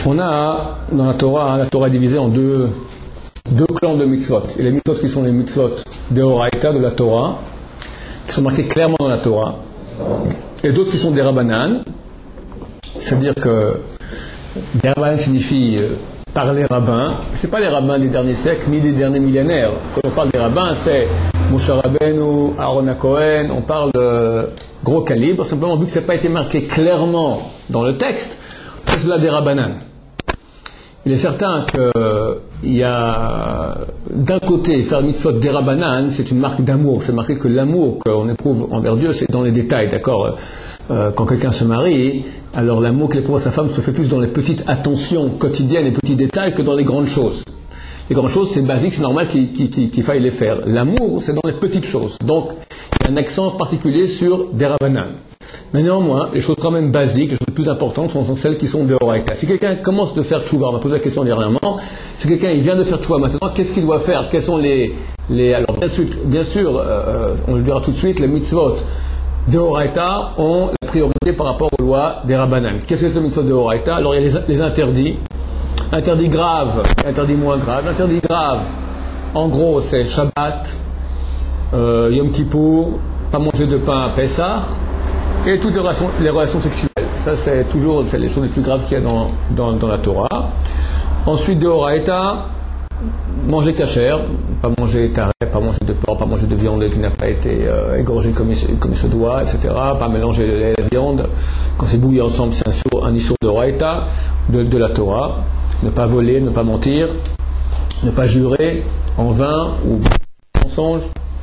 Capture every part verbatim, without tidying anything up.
On a dans la Torah, la Torah est divisée en deux, deux clans de mitzvot. Et les mitzvot qui sont les mitzvot de Horaïta, de la Torah, qui sont marqués clairement dans la Torah, et d'autres qui sont des Rabbanan, c'est-à-dire que des Rabbanan signifie euh, par les rabbins. C'est pas les rabbins des derniers siècles ni des derniers millénaires. Quand on parle des rabbins, c'est Moshe Rabbeinu, Aaron HaKohen, on parle de gros calibre, simplement vu que ça n'a pas été marqué clairement dans le texte, c'est cela des Rabbanan. Il est certain qu'il y a d'un côté faire mitzvot des Rabbanan, c'est une marque d'amour. C'est marqué que l'amour qu'on éprouve envers Dieu, c'est dans les détails, d'accord. Euh, quand quelqu'un se marie, alors l'amour qu'il éprouve à sa femme se fait plus dans les petites attentions quotidiennes, les petits détails, que dans les grandes choses. Les grandes choses, c'est basique, c'est normal qu'il, qu'il, qu'il, qu'il faille les faire. L'amour, c'est dans les petites choses. Donc, il y a un accent particulier sur des Rabbanan. Mais néanmoins, les choses quand même basiques, les choses les plus importantes sont, sont celles qui sont de Horaïta. Si quelqu'un commence de faire tchouva, on m'a posé la question dernièrement, si quelqu'un il vient de faire tchouva maintenant, qu'est-ce qu'il doit faire? Quels sont les... les alors bien sûr, bien sûr euh, on le dira tout de suite, les mitzvot de Horaïta ont la priorité par rapport aux lois des Rabbanan. Qu'est-ce que c'est le mitzvot de Horaïta? Alors il y a les, les interdits, interdits graves, interdits moins graves. Interdits graves, en gros, c'est Shabbat, euh, Yom Kippour, pas manger de pain à Pessah, et toutes les relations, les relations sexuelles. Ça, c'est toujours c'est les choses les plus graves qu'il y a dans, dans, dans la Torah. Ensuite, de Horaïta, manger kasher, pas manger taré, pas manger de porc, pas manger de viande qui n'a pas été euh, égorgée comme il, comme il se doit, et cetera. Pas mélanger le lait et la viande. Quand c'est bouilli ensemble, c'est un, sur, un issur de Horaïta, de, de la Torah. Ne pas voler, ne pas mentir, ne pas jurer en vain ou en mensonge.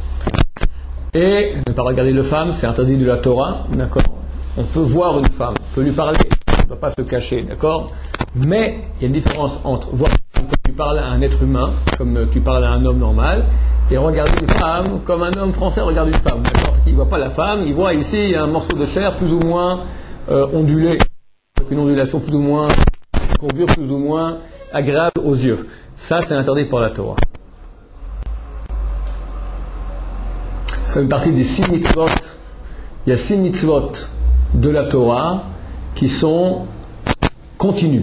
Et ne pas regarder le femme, c'est interdit de la Torah, d'accord. On peut voir une femme, on peut lui parler, on ne doit pas se cacher, d'accord. Mais il y a une différence entre voir comme tu parles à un être humain, comme tu parles à un homme normal, et regarder une femme comme un homme français regarde une femme, d'accord. Il ne voit pas la femme, il voit ici un morceau de chair plus ou moins euh, ondulé, avec une ondulation plus ou moins courbure, plus ou moins agréable aux yeux. Ça, c'est interdit par la Torah. C'est une partie des six mitzvot. Il y a six mitzvot de la Torah qui sont continus.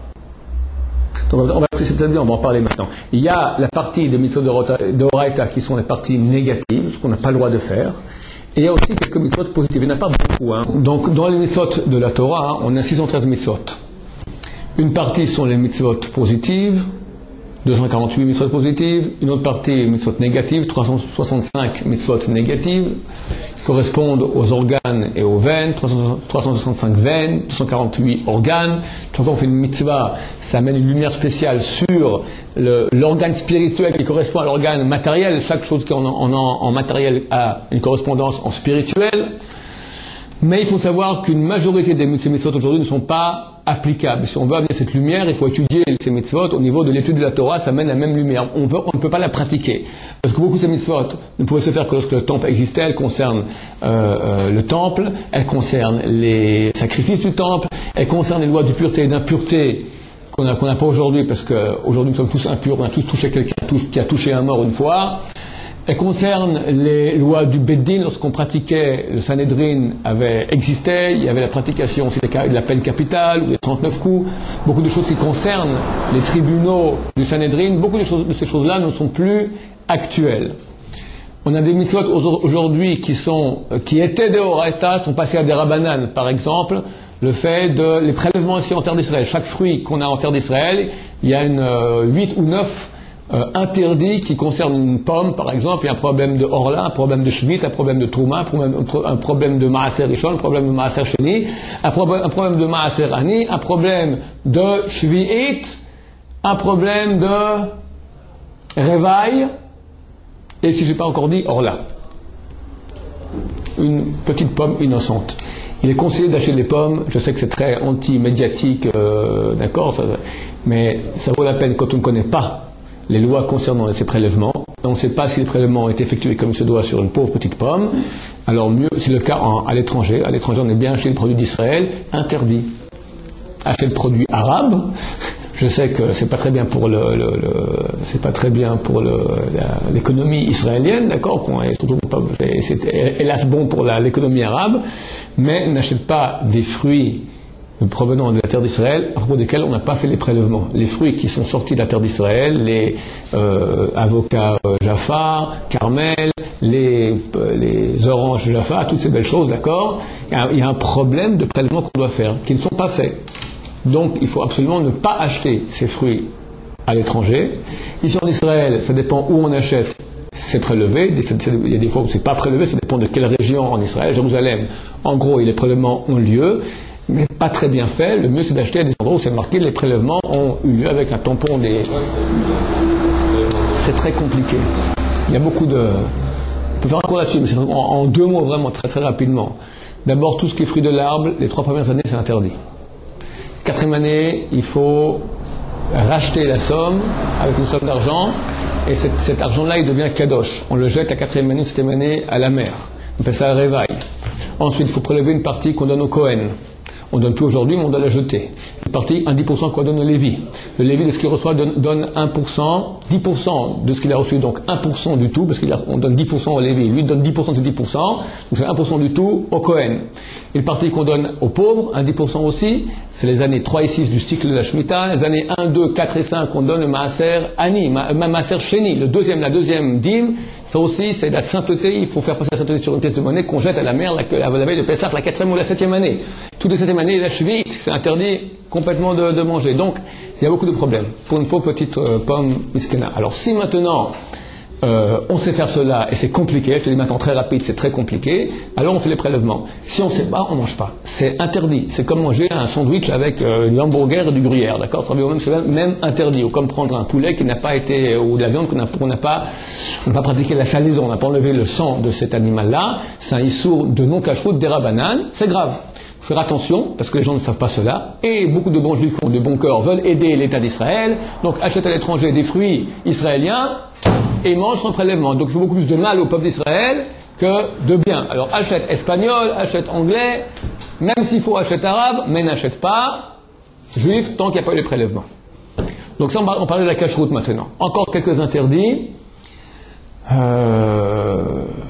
Donc on va, c'est peut-être bien, on va en parler maintenant. Il y a la partie des mitzvot de Horaïta qui sont les parties négatives, ce qu'on n'a pas le droit de faire. Et il y a aussi quelques mitzvot positives. Il n'y en a pas beaucoup. Hein. Donc dans les mitzvot de la Torah, on a six cent treize mitzvot. Une partie sont les mitzvot positives, deux cent quarante-huit mitzvot positives, une autre partie mitzvot négatives, trois cent soixante-cinq mitzvot négatives, qui correspondent aux organes et aux veines, trois cent soixante-cinq veines, deux cent quarante-huit organes. Quand on fait une mitzvah, ça amène une lumière spéciale sur le, l'organe spirituel qui correspond à l'organe matériel. Chaque chose qui en, en, en matériel a une correspondance en spirituel. Mais il faut savoir qu'une majorité des mitzvot aujourd'hui ne sont pas applicables. Si on veut amener cette lumière, il faut étudier ces mitzvot au niveau de l'étude de la Torah, ça amène la même lumière. On, peut, on ne peut pas la pratiquer. Parce que beaucoup de ces mitzvot ne pouvaient se faire que lorsque le temple existait. Elles concernent euh, euh, le temple, elles concernent les sacrifices du temple, elles concernent les lois de pureté et d'impureté qu'on n'a qu'on n'a pas aujourd'hui, parce qu'aujourd'hui nous sommes tous impurs, on a tous touché quelqu'un qui a touché un mort une fois. Elle concerne les lois du Beddin. Lorsqu'on pratiquait, le Sanhedrin avait existé, il y avait la pratication aussi de la peine capitale, ou des trente-neuf coups, beaucoup de choses qui concernent les tribunaux du Sanhedrin, beaucoup de, choses, de ces choses-là ne sont plus actuelles. On a des mitzvot aujourd'hui qui sont, qui étaient des Horaïta, sont passés à des Rabbanan, par exemple, le fait de les prélèvements ici en terre d'Israël. Chaque fruit qu'on a en terre d'Israël, il y a une euh, huit ou neuf Euh, interdit qui concerne une pomme, par exemple. Il y a un problème de Orla, un problème de Shvit, un problème de Trouma, un problème, un problème de Maaser Rishon, un problème de Maaser Sheni, un, prob- un problème de Maaser Ani, un problème de Shvi'it, un problème de Revaï, et si je n'ai pas encore dit, Orla. Une petite pomme innocente. Il est conseillé d'acheter des pommes, je sais que c'est très anti-médiatique, euh, d'accord, ça, mais ça vaut la peine quand on ne connaît pas les lois concernant ces prélèvements. On ne sait pas si les prélèvements ont été effectués comme il se doit sur une pauvre petite pomme. Alors mieux, c'est le cas en, à l'étranger. À l'étranger, on est bien acheté le produit d'Israël, interdit. Acheter le produit arabe, je sais que c'est pas très bien pour le, le, le c'est pas très bien pour le, la, l'économie israélienne, d'accord. Et surtout, c'est, c'est hélas bon pour la, l'économie arabe, mais n'achète pas des fruits provenant de la terre d'Israël, à propos desquels on n'a pas fait les prélèvements. Les fruits qui sont sortis de la terre d'Israël, les euh, avocats euh, Jaffa, Carmel, les, euh, les oranges Jaffa, toutes ces belles choses, d'accord, il y a, il y a un problème de prélèvement qu'on doit faire, qui ne sont pas faits. Donc il faut absolument ne pas acheter ces fruits à l'étranger. Ici en Israël, ça dépend où on achète, c'est prélevé. Il y a des fois où c'est pas prélevé, ça dépend de quelle région en Israël. Jérusalem, en gros, les prélèvements ont lieu, mais pas très bien fait. Le mieux c'est d'acheter à des endroits où c'est marqué les prélèvements ont eu lieu avec un tampon des... C'est très compliqué. Il y a beaucoup de... On peut faire un cours là-dessus, mais c'est en, en deux mots vraiment, très très rapidement. D'abord, tout ce qui est fruit de l'arbre, les trois premières années, c'est interdit. Quatrième année, il faut racheter la somme avec une somme d'argent, et cet, cet argent-là, il devient kadosh. On le jette la quatrième année, septième année à la mer. On fait ça à révail. Ensuite, il faut prélever une partie qu'on donne au Kohen. On ne donne plus aujourd'hui, mais on doit la jeter. Une partie, un dix pour cent qu'on donne au Lévi. Le Lévi, de ce qu'il reçoit, donne, donne un pour cent, dix pour cent de ce qu'il a reçu, donc un pour cent du tout, parce qu'on donne dix pour cent au Lévi. Lui, il donne dix pour cent de ses dix pour cent, donc c'est un pour cent du tout au Kohen. Une partie qu'on donne aux pauvres, un dix pour cent aussi, c'est les années trois et six du cycle de la Shemitah. Les années un, deux, quatre et cinq, on donne le Maaser Ani, ma, Maaser Sheni. Le deuxième, la deuxième dîme, ça aussi, c'est la sainteté. Il faut faire passer la sainteté sur une pièce de monnaie qu'on jette à la mer, la, la veille de Pessah, la quatrième ou la septième année. Toutes les septième année, la Shvit, c'est interdit complètement de, de manger. Donc, il y a beaucoup de problèmes pour une pauvre petite euh, pomme miskena. Alors, si maintenant, euh, on sait faire cela, et c'est compliqué, je te dis maintenant très rapide, c'est très compliqué, alors on fait les prélèvements. Si on ne sait pas, on ne mange pas. C'est interdit. C'est comme manger un sandwich avec euh, du hamburger et du gruyère, d'accord? C'est même, même interdit. Ou comme prendre un poulet qui n'a pas été, ou de la viande qu'on n'a qu'on n'a pas, on n'a pas pratiqué la salaison, on n'a pas enlevé le sang de cet animal-là. C'est un issour de non-cacheroute, d'Erabanan, c'est grave. Il faut faire attention, parce que les gens ne savent pas cela, et beaucoup de bons juifs qui ont de bon cœur veulent aider l'État d'Israël, donc achètent à l'étranger des fruits israéliens, et mangent sans prélèvement. Donc il faut beaucoup plus de mal au peuple d'Israël que de bien. Alors achète espagnol, achète anglais, même s'il faut achète arabe, mais n'achète pas juif tant qu'il n'y a pas eu les prélèvements. Donc ça, on parlait de la cache-route maintenant. Encore quelques interdits. Euh...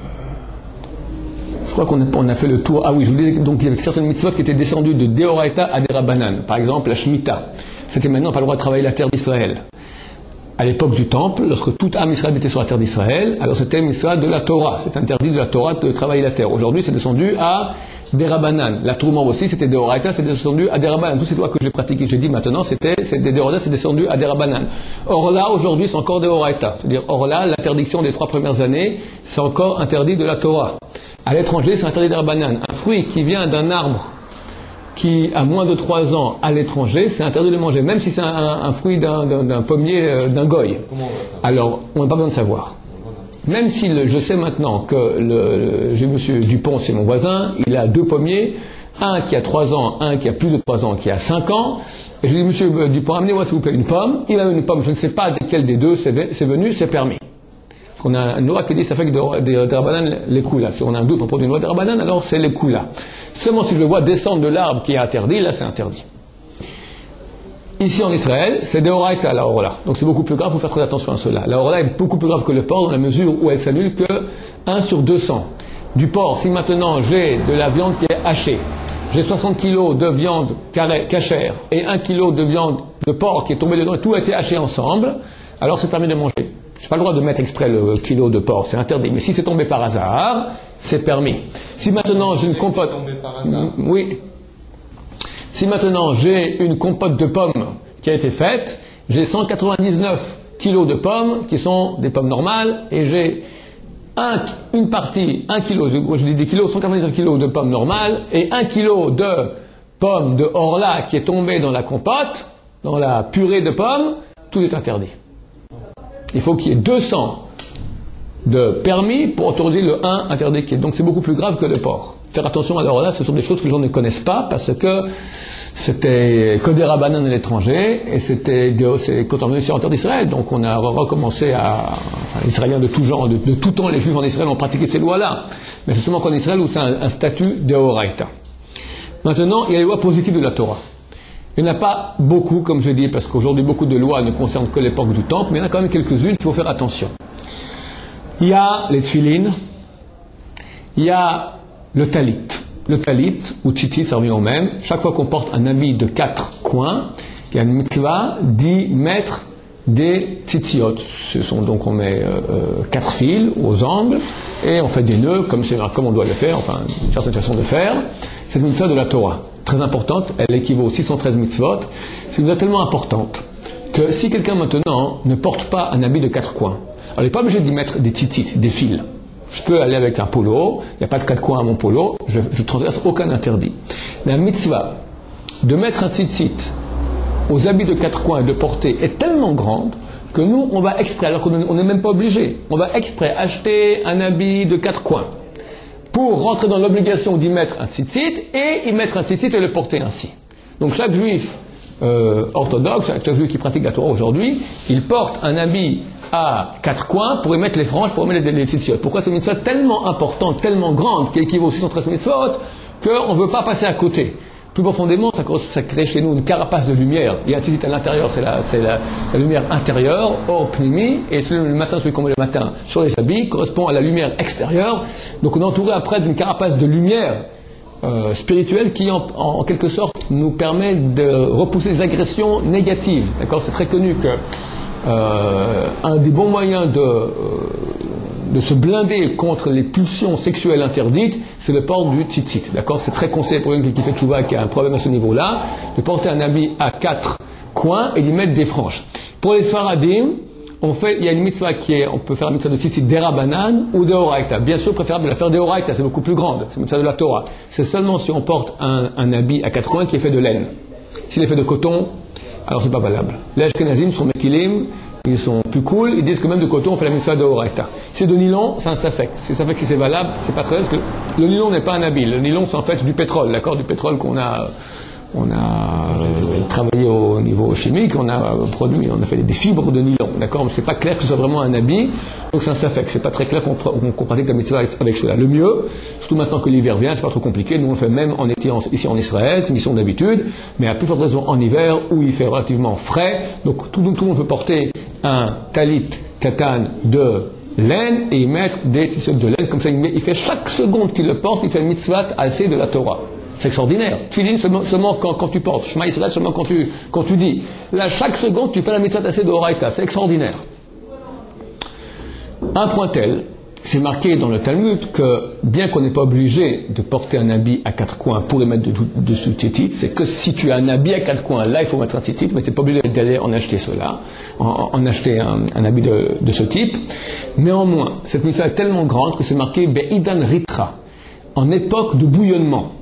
Je crois qu'on a, on a fait le tour. Ah oui, je vous disais donc il y avait certaines mitzvot qui étaient descendues de Deoraita à Derabanan. Par exemple, la Shemitah. C'était maintenant pas le droit de travailler la terre d'Israël. À l'époque du Temple, lorsque tout âme Israël était sur la terre d'Israël, alors c'était une mitzvah de la Torah. C'est interdit de la Torah de travailler la terre. Aujourd'hui, c'est descendu à Derabanan. La Trouma aussi, c'était Deoraita, c'est descendu à Derabanan. Toutes ces lois que j'ai pratiquées, j'ai dit maintenant, c'était, c'est des Deoraita, c'est descendu à Derabanan. Or là, aujourd'hui, c'est encore Deoraita. C'est-à-dire, or là, l'interdiction des trois premières années, c'est encore interdit de la Torah. À l'étranger, c'est interdit Derabanan. Un fruit qui vient d'un arbre qui a moins de trois ans à l'étranger, c'est interdit de manger, même si c'est un, un, un fruit d'un, d'un, d'un pommier, euh, d'un goy. Alors, on n'a pas besoin de savoir. Même si le, je sais maintenant que le, le, j'ai monsieur Dupont, c'est mon voisin, il a deux pommiers, un qui a trois ans, un qui a plus de trois ans, qui a cinq ans, et je dis, monsieur Dupont, amenez-moi s'il vous plaît une pomme. Il a une pomme, je ne sais pas de quel des deux c'est, c'est venu, c'est permis. On a une loi qui dit ça fait que des Derabanan les coups là. Si on a un doute à propos d'une loi Derabanan, alors c'est les coups là. Seulement si je le vois descendre de l'arbre qui est interdit, là c'est interdit. Ici en Israël, c'est Deoraita la Orla. Donc c'est beaucoup plus grave, il faut faire très attention à cela. La Orla est beaucoup plus grave que le porc dans la mesure où elle s'annule que un sur deux cents. Du porc, si maintenant j'ai de la viande qui est hachée, j'ai soixante kilos de viande cachère et un kilo de viande de porc qui est tombé dedans et tout a été haché ensemble, alors c'est permis de manger. Je n'ai pas le droit de mettre exprès le kilo de porc, c'est interdit. Mais si c'est tombé par hasard, c'est permis. Si maintenant j'ai une compote... Oui. Si maintenant j'ai une compote de pommes qui a été faite, j'ai cent quatre-vingt-dix-neuf kilos de pommes qui sont des pommes normales, et j'ai un, une partie, un kilo, je, je dis des kilos, cent quatre-vingt-dix-neuf kilos de pommes normales, et un kilo de pommes de Orla qui est tombé dans la compote, dans la purée de pommes, tout est interdit. Il faut qu'il y ait deux cents de permis pour autoriser le un interdit. Donc c'est beaucoup plus grave que le porc. Faire attention à l'or là, ce sont des choses que les gens ne connaissent pas parce que c'était que des Rabbanan à l'étranger et c'était c'est quand on est sur la terre d'Israël. Donc on a recommencé à... Enfin, les Israéliens de tout genre, de, de tout temps, les Juifs en Israël ont pratiqué ces lois-là. Mais c'est seulement qu'en Israël où c'est un, un statut d'Eoraita. Maintenant, il y a les lois positives de la Torah. Il n'y en a pas beaucoup, comme je dis, parce qu'aujourd'hui, beaucoup de lois ne concernent que l'époque du Temple, mais il y en a quand même quelques-unes, il faut faire attention. Il y a les tfilines, il y a le talit. le talit, ou tzitzit, ça revient au même. Chaque fois qu'on porte un habit de quatre coins, il y a une mitzvah d'y mettre des tzitziot. Ce sont donc, on met euh, quatre fils aux angles, et on fait des nœuds, comme, c'est, comme on doit le faire, enfin, une certaine façon de faire. C'est une mitzvah de la Torah, très importante, elle équivaut aux six cent treize mitzvot. C'est une mitzvah tellement importante que si quelqu'un maintenant ne porte pas un habit de quatre coins, alors il n'est pas obligé d'y mettre des tzitzit, des fils. Je peux aller avec un polo, il n'y a pas de quatre coins à mon polo, je ne transgresse aucun interdit. La mitzvah de mettre un tzitzit aux habits de quatre coins et de porter est tellement grande que nous, on va exprès, alors qu'on n'est même pas obligé, on va exprès acheter un habit de quatre coins pour rentrer dans l'obligation d'y mettre un tzitzit et y mettre un tzitzit et le porter ainsi. Donc chaque juif euh, orthodoxe, chaque juif qui pratique la Torah aujourd'hui, il porte un habit à quatre coins pour y mettre les franges, pour y mettre les, les tzitzit. Pourquoi c'est une mitzvah tellement importante, tellement grande, qui équivaut aux six cent treize mitzvot, qu'on ne veut pas passer à côté. Plus profondément, ça, ça crée chez nous une carapace de lumière. Il y a un tzitzit à l'intérieur, c'est la, c'est la, la lumière intérieure, or pnimi, et celui le matin, celui qu'on met le matin sur les habits, correspond à la lumière extérieure. Donc on est entouré après d'une carapace de lumière euh, spirituelle qui, en, en quelque sorte, nous permet de repousser les agressions négatives. D'accord ? C'est très connu que euh, un des bons moyens de... Euh, de se blinder contre les pulsions sexuelles interdites, c'est le port du tzitzit. D'accord ? C'est très conseillé pour quelqu'un qui fait tchouva, qui a un problème à ce niveau-là, de porter un habit à quatre coins et d'y mettre des franges. Pour les Sfaradim, on fait, il y a une mitzvah qui est, on peut faire la mitzvah de tzitzit d'Erabanan ou d'Oraita. Bien sûr, préférable de la faire d'Oraita, c'est beaucoup plus grande. C'est une mitzvah de la Torah. C'est seulement si on porte un, un habit à quatre coins qui est fait de laine. S'il est fait de coton, alors c'est pas valable. Les Ashkenazim sont métilim, ils sont plus cool, ils disent que même de coton on fait la mitzvah de Horaïta. Si c'est de nylon, c'est un stafek. Si c'est un stafek qui c'est valable, c'est pas très bien, parce que le nylon n'est pas un habit. Le nylon c'est en fait du pétrole, d'accord, du pétrole qu'on a, on a euh, travaillé au niveau chimique, on a euh, produit, on a fait des fibres de nylon, d'accord, mais c'est pas clair que ce soit vraiment un habit, donc c'est un stafek. C'est pas très clair qu'on, qu'on pratique la mitzvah avec cela. Le mieux, surtout maintenant que l'hiver vient, c'est pas trop compliqué, nous on le fait même en été ici en Israël, c'est une mission d'habitude, mais à plus forte raison en hiver où il fait relativement frais, donc tout, tout le monde peut porter un talit katan de laine et y mettre des tissus de laine, comme ça il, met, il fait chaque seconde qu'il le porte, il fait le mitzvah assez de la Torah. C'est extraordinaire. Tfilin seulement, seulement quand, quand tu portes, Shema Yisraël seulement quand tu, quand tu dis. Là, chaque seconde, tu fais la mitzvah assez de Horaïta. C'est extraordinaire. Un point tel, c'est marqué dans le Talmud que, bien qu'on n'est pas obligé de porter un habit à quatre coins pour le mettre dessus tzitzit, c'est que si tu as un habit à quatre coins, là il faut mettre un tzitzit, mais tu n'es pas obligé d'aller en acheter cela, en, en acheter un, un habit de, de ce type. Néanmoins, cette mitzvah est tellement grande que c'est marqué Be'idan Ritra, en époque de bouillonnement.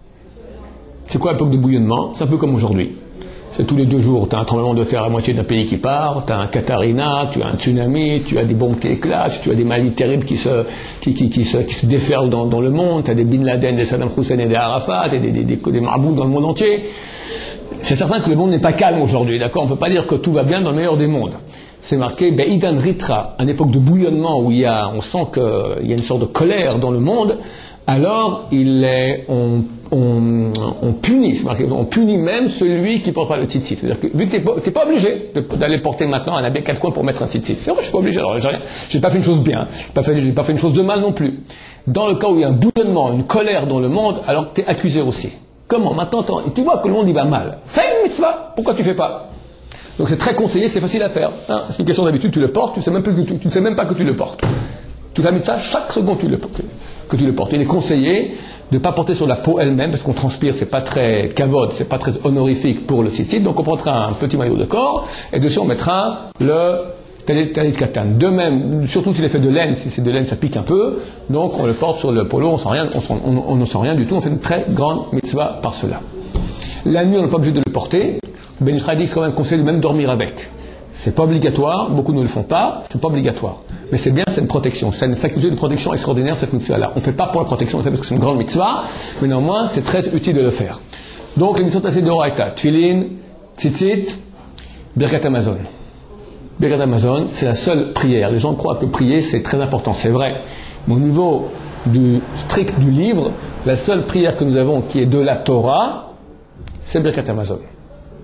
C'est quoi l'époque de bouillonnement ? C'est un peu comme aujourd'hui. C'est tous les deux jours, tu as un tremblement de terre à moitié d'un pays qui part, tu as un Katarina, tu as un tsunami, tu as des bombes qui éclatent, tu as des maladies terribles qui se, qui, qui, qui se, qui se déferlent dans, dans le monde, tu as des Bin Laden, des Saddam Hussein et des Arafat, et des, des, des, des marabouts dans le monde entier. C'est certain que le monde n'est pas calme aujourd'hui, d'accord ? On ne peut pas dire que tout va bien dans le meilleur des mondes. C'est marqué Be'idan Ritra, à une époque de bouillonnement où il y a, on sent qu'il y a une sorte de colère dans le monde. Alors il est, on, on, on punit, c'est marqué, on punit même celui qui ne porte pas le tzitzit. C'est-à-dire que vu que tu n'es pas obligé de, d'aller porter maintenant un habit à quatre coins pour mettre un tzitzit. C'est vrai, je suis pas obligé. Alors j'ai, j'ai pas fait une chose bien, j'ai pas fait, j'ai pas fait une chose de mal non plus. Dans le cas où il y a un bouillonnement, une colère dans le monde, alors tu es accusé aussi. Comment ? Maintenant, tu vois que le monde il va mal. Fais une mitzvah. Pourquoi tu fais pas ? Donc c'est très conseillé, c'est facile à faire. Hein, c'est une question d'habitude, tu le portes, tu sais même plus que tu, tu ne sais même pas que tu le portes. Tu l'as mis ça chaque seconde tu le portes. Que tu le portes. Il est conseillé de ne pas porter sur la peau elle-même, parce qu'on transpire, c'est pas très kavod, c'est pas très honorifique pour le tzitzit, donc on portera un petit maillot de corps, et dessus on mettra le talit katan. De même, surtout s'il est fait de laine, si c'est de laine ça pique un peu, donc on le porte sur le polo, on sent rien, on, sent, on, on ne sent rien du tout, on fait une très grande mitzvah par cela. La nuit on n'est pas obligé de le porter, Ben Israël dit quand même conseillé de même dormir avec. C'est pas obligatoire, beaucoup ne le font pas, c'est pas obligatoire. Mais c'est bien, c'est une protection, c'est une faculté de protection extraordinaire cette mitzvah-là. On ne fait pas pour la protection, on le fait parce que c'est une grande mitzvah, mais néanmoins c'est très utile de le faire. Donc les mitzvot assez de Horaïta, Tfilin, Tzitzit, Birkat Hamazon. Birkat Hamazon, c'est la seule prière. Les gens croient que prier c'est très important, c'est vrai. Mais au niveau du strict du livre, la seule prière que nous avons qui est de la Torah, c'est Birkat Hamazon.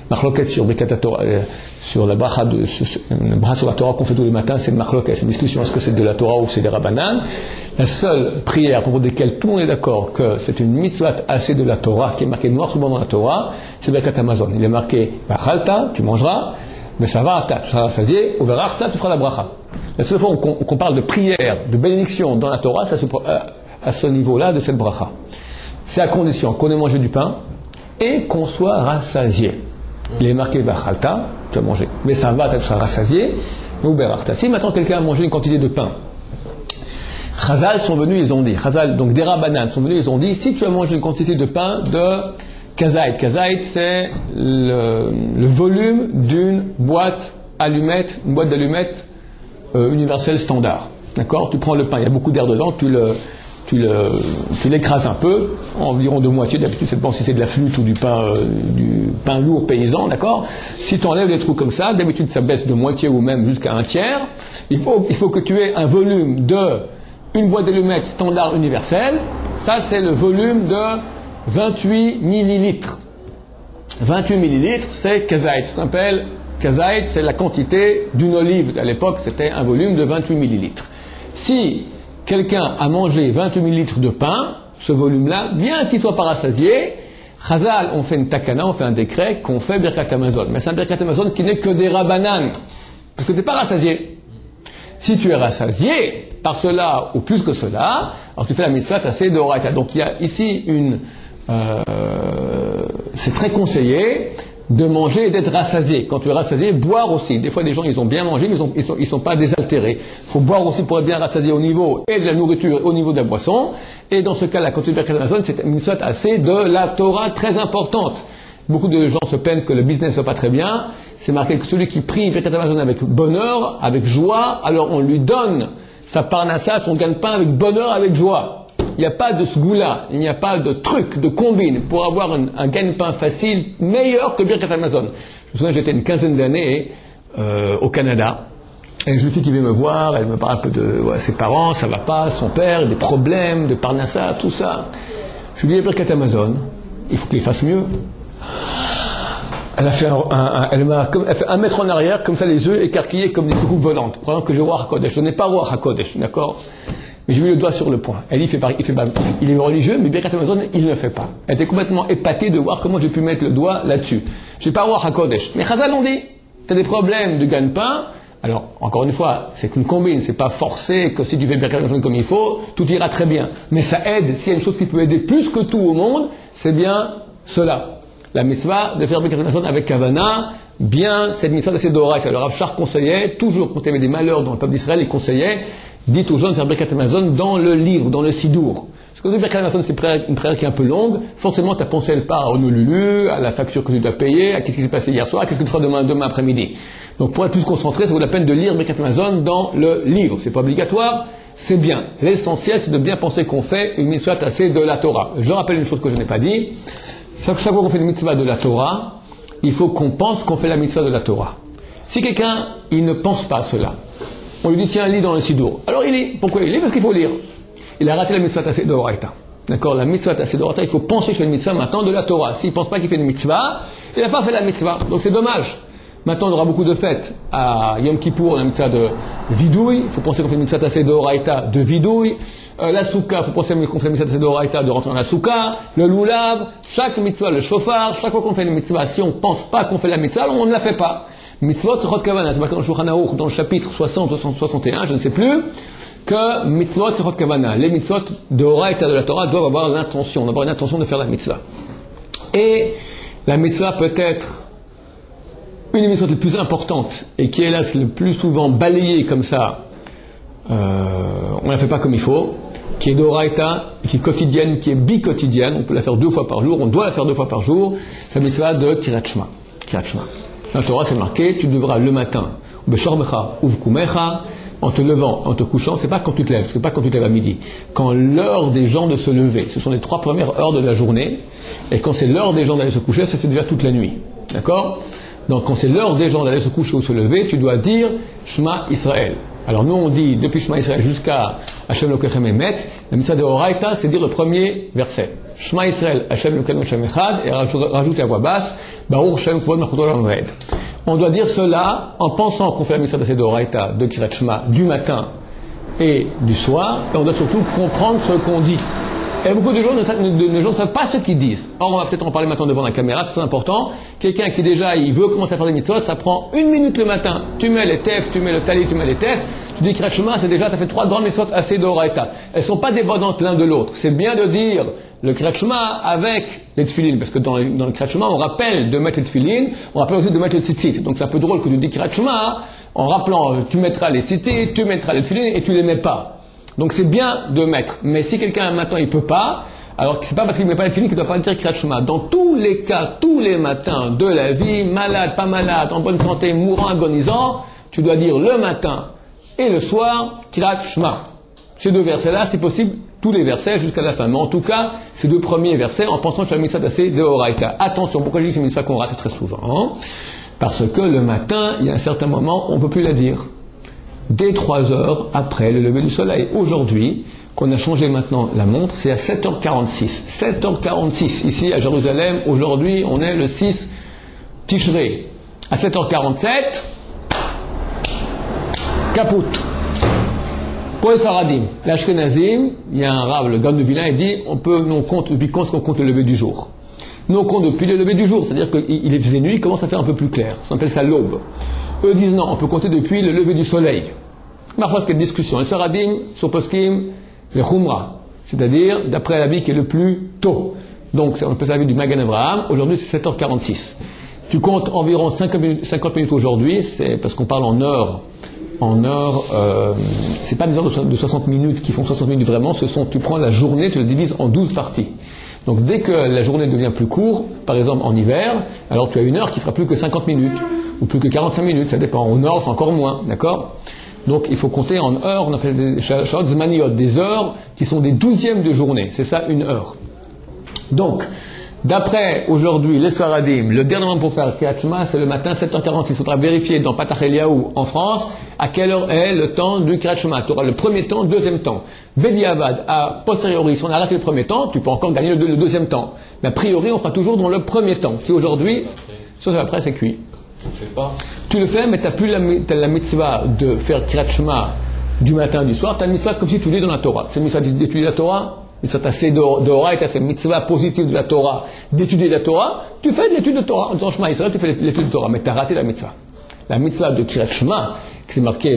Machloket sur Birkat Torah, euh, sur la bracha de, sur, la bracha sur la Torah qu'on fait tous les matins, c'est une Machloket, c'est une discussion, est-ce que c'est de la Torah ou c'est des Rabbanan. La seule prière à propos de laquelle tout le monde est d'accord que c'est une mitzvah assez de la Torah, qui est marquée noir sur blanc dans la Torah, c'est Birkat Hamazon. Il est marqué, Bachalta, tu mangeras, mais ça va, tu seras rassasié, ou Verachta, tu feras la bracha. La seule fois qu'on, qu'on parle de prière, de bénédiction dans la Torah, c'est à, à ce niveau-là de cette bracha. C'est à condition qu'on ait mangé du pain et qu'on soit rassasié. Il est marqué Bachalta, tu as mangé. Mais ça va, tu seras rassasié, ou Berachta. Si maintenant quelqu'un a mangé une quantité de pain, Chazal sont venus, ils ont dit, Chazal, donc des Rabbanan sont venus, ils ont dit, si tu as mangé une quantité de pain de Kazaït, Kazaït c'est le, le volume d'une boîte allumette, une boîte d'allumettes euh, universelle standard. D'accord? Tu prends le pain, il y a beaucoup d'air dedans, tu le, tu le, tu l'écrases un peu, environ de moitié, d'habitude c'est bon si c'est de la flûte ou du pain, euh, du pain lourd paysan, d'accord? Si tu enlèves les trous comme ça, d'habitude ça baisse de moitié ou même jusqu'à un tiers, il faut, il faut que tu aies un volume de une boîte d'allumettes standard universelle, ça c'est le volume de vingt-huit millilitres. vingt-huit millilitres, c'est Kazaït. Ça s'appelle Kazaït, c'est la quantité d'une olive. À l'époque, c'était un volume de vingt-huit millilitres. Si quelqu'un a mangé vingt-huit millilitres de pain, ce volume-là, bien qu'il soit pas rassasié, Chazal, on fait une takana, on fait un décret qu'on fait Birkat Hamazon. Mais c'est un Birkat Hamazon qui n'est que des Rabbanan. Parce que tu n'es pas rassasié. Si tu es rassasié par cela ou plus que cela, alors tu fais la mitzvah tassé de Horaïta. Donc il y a ici une... Euh, c'est très conseillé de manger et d'être rassasié. Quand tu es rassasié, boire aussi. Des fois, des gens, ils ont bien mangé, mais ils sont, ils sont, ils sont pas désaltérés. Il faut boire aussi pour être bien rassasié au niveau et de la nourriture, et au niveau de la boisson. Et dans ce cas-là, quand tu es Birkat Hamazon, c'est une mitzvah tassé de la Torah très importante. Beaucoup de gens se plaignent que le business ne va pas très bien. C'est marqué que celui qui prie Birkat Hamazon avec bonheur, avec joie, alors on lui donne sa parnassa, son gagne-pain avec bonheur, avec joie. Il n'y a pas de ce goût-là, il n'y a pas de truc, de combine pour avoir un, un gagne-pain facile meilleur que Birkat Hamazon. Je me souviens, j'étais une quinzaine d'années euh, au Canada, et une jeune fille qui vient me voir, elle me parle un peu de ouais, ses parents, ça va pas, son père, des problèmes, de parnassa, tout ça. Je lui dis, Birkat Hamazon, il faut qu'il fasse mieux. Elle a fait un, un, un, elle m'a, comme, elle fait un mètre en arrière, comme ça, les yeux écarquillés comme des soucoupes volantes. Pendant que je Ruach HaKodesh. Je n'ai pas Ruach HaKodesh, d'accord? Mais j'ai mis le doigt sur le point. Elle dit, il fait, il fait, il est religieux, mais Birkat Hamazon, il ne le fait pas. Elle était complètement épatée de voir comment j'ai pu mettre le doigt là-dessus. J'ai pas Ruach HaKodesh. Mais Chazal l'ont dit. T'as des problèmes de gagne-pain. Alors, encore une fois, c'est une combine. C'est pas forcé que si tu fais Birkat Hamazon comme il faut, tout ira très bien. Mais ça aide. S'il y a une chose qui peut aider plus que tout au monde, c'est bien cela. La mitzvah de faire Birkat Hamazon avec Kavana, bien, cette mitzvah de Sédorak. Alors, Rav Shach conseillait, toujours quand il y avait des malheurs dans le peuple d'Israël, il conseillait, dites aux gens de faire Birkat Hamazon dans le livre, dans le Sidour. Parce que Birkat Hamazon, c'est une prière, une prière qui est un peu longue, forcément, ta pensée, elle part au Honolulu, à la facture que tu dois payer, à qu'est-ce qui s'est passé hier soir, à qu'est-ce que tu feras demain, demain après-midi. Donc, pour être plus concentré, ça vaut la peine de lire Birkat Hamazon dans le livre. C'est pas obligatoire, c'est bien. L'essentiel, c'est de bien penser qu'on fait une mitzvah tassée de la Torah. Je rappelle une chose que je n'ai pas dit. Chaque, chaque fois qu'on fait une mitzvah de la Torah, il faut qu'on pense qu'on fait la mitzvah de la Torah. Si quelqu'un, il ne pense pas à cela, on lui dit, tiens, lis dans le Sidour. Alors il lit. Pourquoi il lit? Parce qu'il faut lire. Il a raté la mitzvah tassée de Horaïta. D'accord? La mitzvah tassée de Horaïta, il faut penser qu'il fait une mitzvah maintenant de la Torah. S'il ne pense pas qu'il fait une mitzvah, il n'a pas fait la mitzvah. Donc c'est dommage. Maintenant, on aura beaucoup de fêtes. À Yom Kippour, on a une mitzvah de vidouille. Il faut penser qu'on fait une mitzvah tassée de Horaïta de vidouille. Euh, la souka, il faut penser qu'on fait une mitzvah tassée de Horaïta de rentrer dans la souka. Le loulav, chaque mitzvah, le chauffard, chaque fois qu'on fait une mitzvah, si on ne pense pas qu'on fait la mitzvah, on ne la fait pas. Mitzvot Sechot Kavana, c'est marqué dans le Shulchan Aruch, dans le chapitre soixante ou soixante et un, je ne sais plus, que Mitzvot Sechot Kavana, les mitzvot de Horaïta de la Torah doivent avoir l'intention, doivent avoir une intention de faire la mitzvah. Et la mitzvah peut être une des mitzvot les plus importantes, et qui est hélas le plus souvent balayée comme ça, euh, on ne la fait pas comme il faut, qui est d'Horaïta, qui est quotidienne, qui est bi-quotidienne, on peut la faire deux fois par jour, on doit la faire deux fois par jour, la mitzvah de Kirat Shema. Kirat Shema. Dans la Torah, c'est marqué, tu devras le matin, en te levant, en te couchant, c'est pas quand tu te lèves, c'est pas quand tu te lèves à midi. Quand l'heure des gens de se lever, ce sont les trois premières heures de la journée, et quand c'est l'heure des gens d'aller se coucher, ça c'est déjà toute la nuit. D'accord? Donc quand c'est l'heure des gens d'aller se coucher ou se lever, tu dois dire Shema Israël. Alors nous on dit depuis Shema Israël jusqu'à Hashem Lokechem Emet. La mitzvah de Horaïta, c'est dire le premier verset. Shema Israël, Hashem Lokechem Hashem Echad, et rajoute à voix basse, Baruch Shem Kvod Malchuto Olam Vaed. On doit dire cela en pensant qu'on fait la mitzvah de Horaïta, de Kirat Shema, du matin et du soir, et on doit surtout comprendre ce qu'on dit. Et beaucoup de gens ne, ne, ne savent pas ce qu'ils disent. Or, on va peut-être en parler maintenant devant la caméra, c'est très important. Quelqu'un qui déjà, il veut commencer à faire des mitzvot, ça prend une minute le matin. Tu mets les tefs, tu mets le talit, tu mets les tefs, tu dis Kirat Shema, c'est déjà, tu as fait trois grandes mitzvot assez d'oraita. Elles sont pas dépendantes l'un de l'autre. C'est bien de dire le Kirat Shema avec les tefilines, parce que dans, dans le Kirat Shema, on rappelle de mettre les tefilines, on rappelle aussi de mettre les tzitzit. Donc c'est un peu drôle que tu dis Kirat Shema, en rappelant, tu mettras les tzitzit, tu mettras les tefilines, et tu les mets pas. Donc c'est bien de mettre. Mais si quelqu'un maintenant il peut pas, alors c'est pas parce qu'il ne met pas les tefilines qu'il ne doit pas dire Kirat Shema. Dans tous les cas, tous les matins de la vie, malade, pas malade, en bonne santé, mourant, agonisant, tu dois dire le matin et le soir Kirat Shema. Ces deux versets-là, si possible, tous les versets jusqu'à la fin. Mais en tout cas, ces deux premiers versets, en pensant que c'est la mitzvah d'assez de Horaïta. Attention, pourquoi je dis que c'est une mitzvah qu'on rate très souvent, hein? Parce que le matin, il y a un certain moment, on ne peut plus la dire. Dès trois heures après le lever du soleil. Aujourd'hui, qu'on a changé maintenant la montre, c'est à sept heures quarante-six. sept heures quarante-six, ici à Jérusalem, aujourd'hui, on est le six Tishrei. À sept heures quarante-sept, kaput. Pour les Faradim, l'Ashkenazim, il y a un rave, le Gaon de Vilna, il dit, on peut, nous on compte, depuis quand est-ce qu'on compte le lever du jour? Nous on compte depuis le lever du jour, c'est-à-dire qu'il est faisait nuit, il commence à faire un peu plus clair. On appelle ça l'aube. Eux disent non, on peut compter depuis le lever du soleil. Marfot, quelle discussion. Les Faradim, sur Poskim, le Khumra, c'est-à-dire d'après l'avis qui est le plus tôt. Donc on appelle ça l'avis du Magan Avraham, aujourd'hui c'est sept heures quarante-six. Tu comptes environ cinquante minutes, cinquante minutes aujourd'hui, c'est parce qu'on parle en heures. En heures, euh, c'est pas des heures de soixante minutes qui font soixante minutes vraiment, ce sont, tu prends la journée, tu la divises en douze parties. Donc dès que la journée devient plus courte, par exemple en hiver, alors tu as une heure qui fera plus que cinquante minutes, ou plus que quarante-cinq minutes, ça dépend. En nord, c'est encore moins, d'accord? Donc il faut compter en heures, on appelle des sha'ot zmaniyot, des heures qui sont des douzièmes de journée, c'est ça une heure. Donc, d'après aujourd'hui les Sfaradim, le dernier moment pour faire Kirat Shema, c'est le matin sept heures quarante-six. Il faudra vérifier dans Patach Eliyahu en France à quelle heure est le temps du Kirat Shema. Tu auras le premier temps, deuxième temps. Bediavad, a posteriori, si on arrête le premier temps, tu peux encore gagner le, le deuxième temps. Mais a priori, on fera toujours dans le premier temps. Si aujourd'hui, sauf après, c'est cuit. Tu le fais pas. Tu le fais, mais tu n'as plus la, t'as la mitzvah de faire Kirat Shema du matin et du soir. Tu as la mitzvah comme si tu lis dans la Torah. C'est la mitzvah d'étudier la Torah. C'est assez de Horaïta, c'est mitzvah positive de la Torah, d'étudier la Torah, tu fais de l'étude de Torah. En disant Shema Israël, tu fais l'étude de Torah, mais tu as raté la mitzvah. La mitzvah de Kirat Shema, qui est marquée,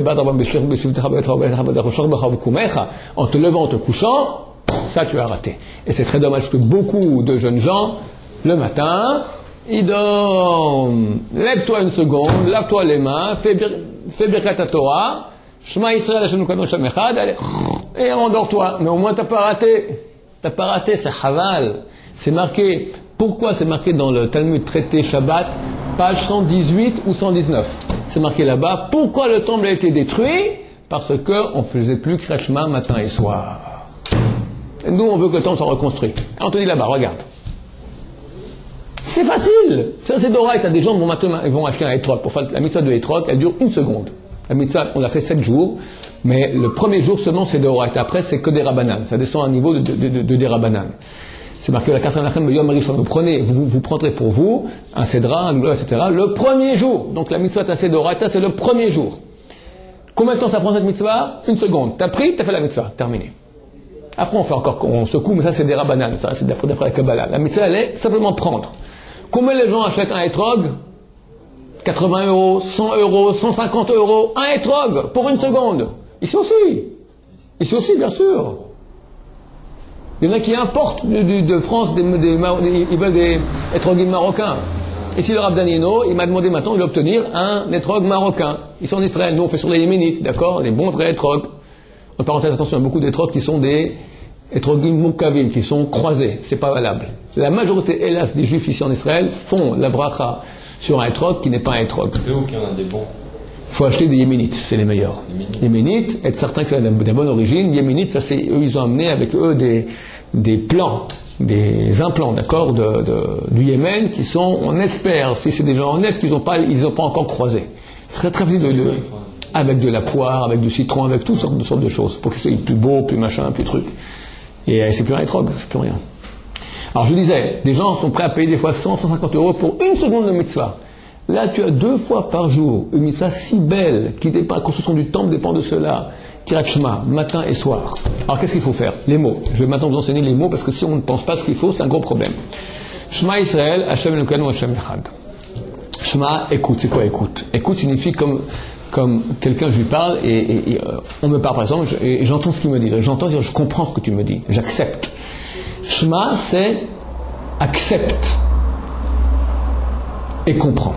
en te levant, en te couchant, ça tu as raté. Et c'est très dommage que beaucoup de jeunes gens, le matin, ils dorment. Lève-toi une seconde, lave-toi les mains, fais, fais birkat ta Torah, Shema Israël, Hashem Lokechem Hashem Echad, allez, et endors-toi. Mais au moins t'as pas raté. T'as pas raté, c'est Haval. C'est marqué. Pourquoi c'est marqué dans le Talmud traité Shabbat, page cent dix-huit ou cent dix-neuf? C'est marqué là-bas. Pourquoi le temple a été détruit? Parce que on faisait plus Kirat Shema matin et soir. Et nous, on veut que le temple soit reconstruit. Et on te dit là-bas, regarde. C'est facile. Ça, c'est d'oreille. T'as des gens qui vont maintenant, ils vont acheter un étrog. Pour faire la mitzvah de étrog, elle dure une seconde. La mitzvah, on l'a fait sept jours, mais le premier jour seulement c'est de Horaïta. Après c'est que des Rabbanan. Ça descend à un niveau de, de, de, de des Rabbanan. C'est marqué la carte Menachem Yom Rishon. Vous prenez, vous, vous prendrez pour vous un cédra, un doula, et cetera. Le premier jour. Donc la mitzvah tassée de Horaïta, c'est le premier jour. Combien de temps ça prend cette mitzvah? Une seconde. T'as pris, t'as fait la mitzvah. Terminé. Après on fait encore, on secoue, mais ça c'est des Rabbanan. Ça c'est d'après, d'après la Kabbalah. La mitzvah elle est simplement prendre. Combien les gens achètent un étrog? quatre-vingts euros, cent euros, cent cinquante euros, un étrog pour une seconde. Ici aussi. Ici aussi, bien sûr. Il y en a qui importent de, de, de France des, des, des, ils veulent des étrogues marocains. Ici, le Rav Danino, il m'a demandé maintenant d'obtenir un étrog marocain. Ils sont en Israël. Nous, on fait sur les Yéménites, d'accord? Les bons vrais étrogues. En parenthèse, attention, il y a beaucoup d'étrogues qui sont des étrogim moukavim, qui sont croisés. C'est pas valable. La majorité, hélas, des juifs ici en Israël font la bracha sur un étrog qui n'est pas un étrog. C'est où qu'il y en a des bons? Il faut acheter des yéménites, c'est les meilleurs. Yéménites, être certain que c'est de bonne origine. Yéménites, ça c'est, eux, ils ont amené avec eux des, des plans, des implants, d'accord, de, de, du Yémen, qui sont, on espère, si c'est des gens honnêtes, qu'ils n'ont pas, ils n'ont pas encore croisé. C'est très très facile de, de avec de la poire, avec du citron, avec toutes sortes de, sortes de choses, pour que ce soit plus beau, plus machin, plus truc. Et euh, c'est plus un étrog, c'est plus rien. Alors je disais, des gens sont prêts à payer des fois cent, cent cinquante euros pour une seconde de mitzvah. Là, tu as deux fois par jour une mitzvah si belle, qui dépend, la construction du temple dépend de cela. Kirat Shema, matin et soir. Alors qu'est-ce qu'il faut faire? Les mots. Je vais maintenant vous enseigner les mots, parce que si on ne pense pas ce qu'il faut, c'est un gros problème. Shema Israël, Hashem Elokeinu, Hashem Echad. Shema, écoute. C'est quoi écoute? Écoute signifie comme, comme quelqu'un, je lui parle, et, et, et euh, on me parle par exemple, je, et j'entends ce qu'il me dit. J'entends, je comprends ce que tu me dis. J'accepte. Shema, c'est accepte et comprends.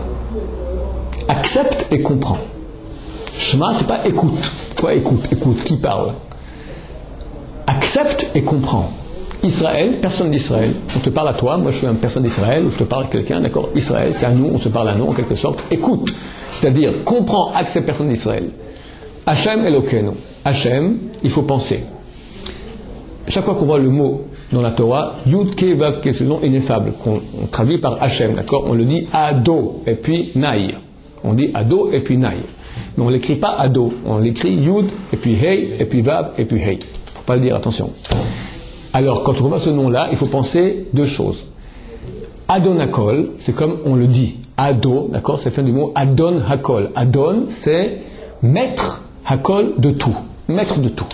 Accepte et comprends. Shema, c'est pas écoute. Toi, écoute, écoute, qui parle? Accepte et comprends. Israël, personne d'Israël. On te parle à toi, moi je suis une personne d'Israël, ou je te parle à quelqu'un, d'accord? Israël, c'est à nous, on se parle à nous en quelque sorte. Écoute, c'est-à-dire comprends, accepte personne d'Israël. Hashem Elokeinu. Hashem, il faut penser. Chaque fois qu'on voit le mot dans la Torah, Yud Ke Vav Ke, ce nom ineffable, qu'on on traduit par Hashem, d'accord? On le dit Ado, et puis Naï. On dit Ado, et puis Naï. Mais on ne l'écrit pas Ado, on l'écrit Yud, et puis Hey, et puis Vav, et puis Hey. Il ne faut pas le dire, attention. Alors, quand on voit ce nom-là, il faut penser deux choses. Adon Hakol, c'est comme on le dit. Ado, d'accord, c'est fait du mot Adon Hakol. Adon, c'est maître Hakol de tout. Maître de tout.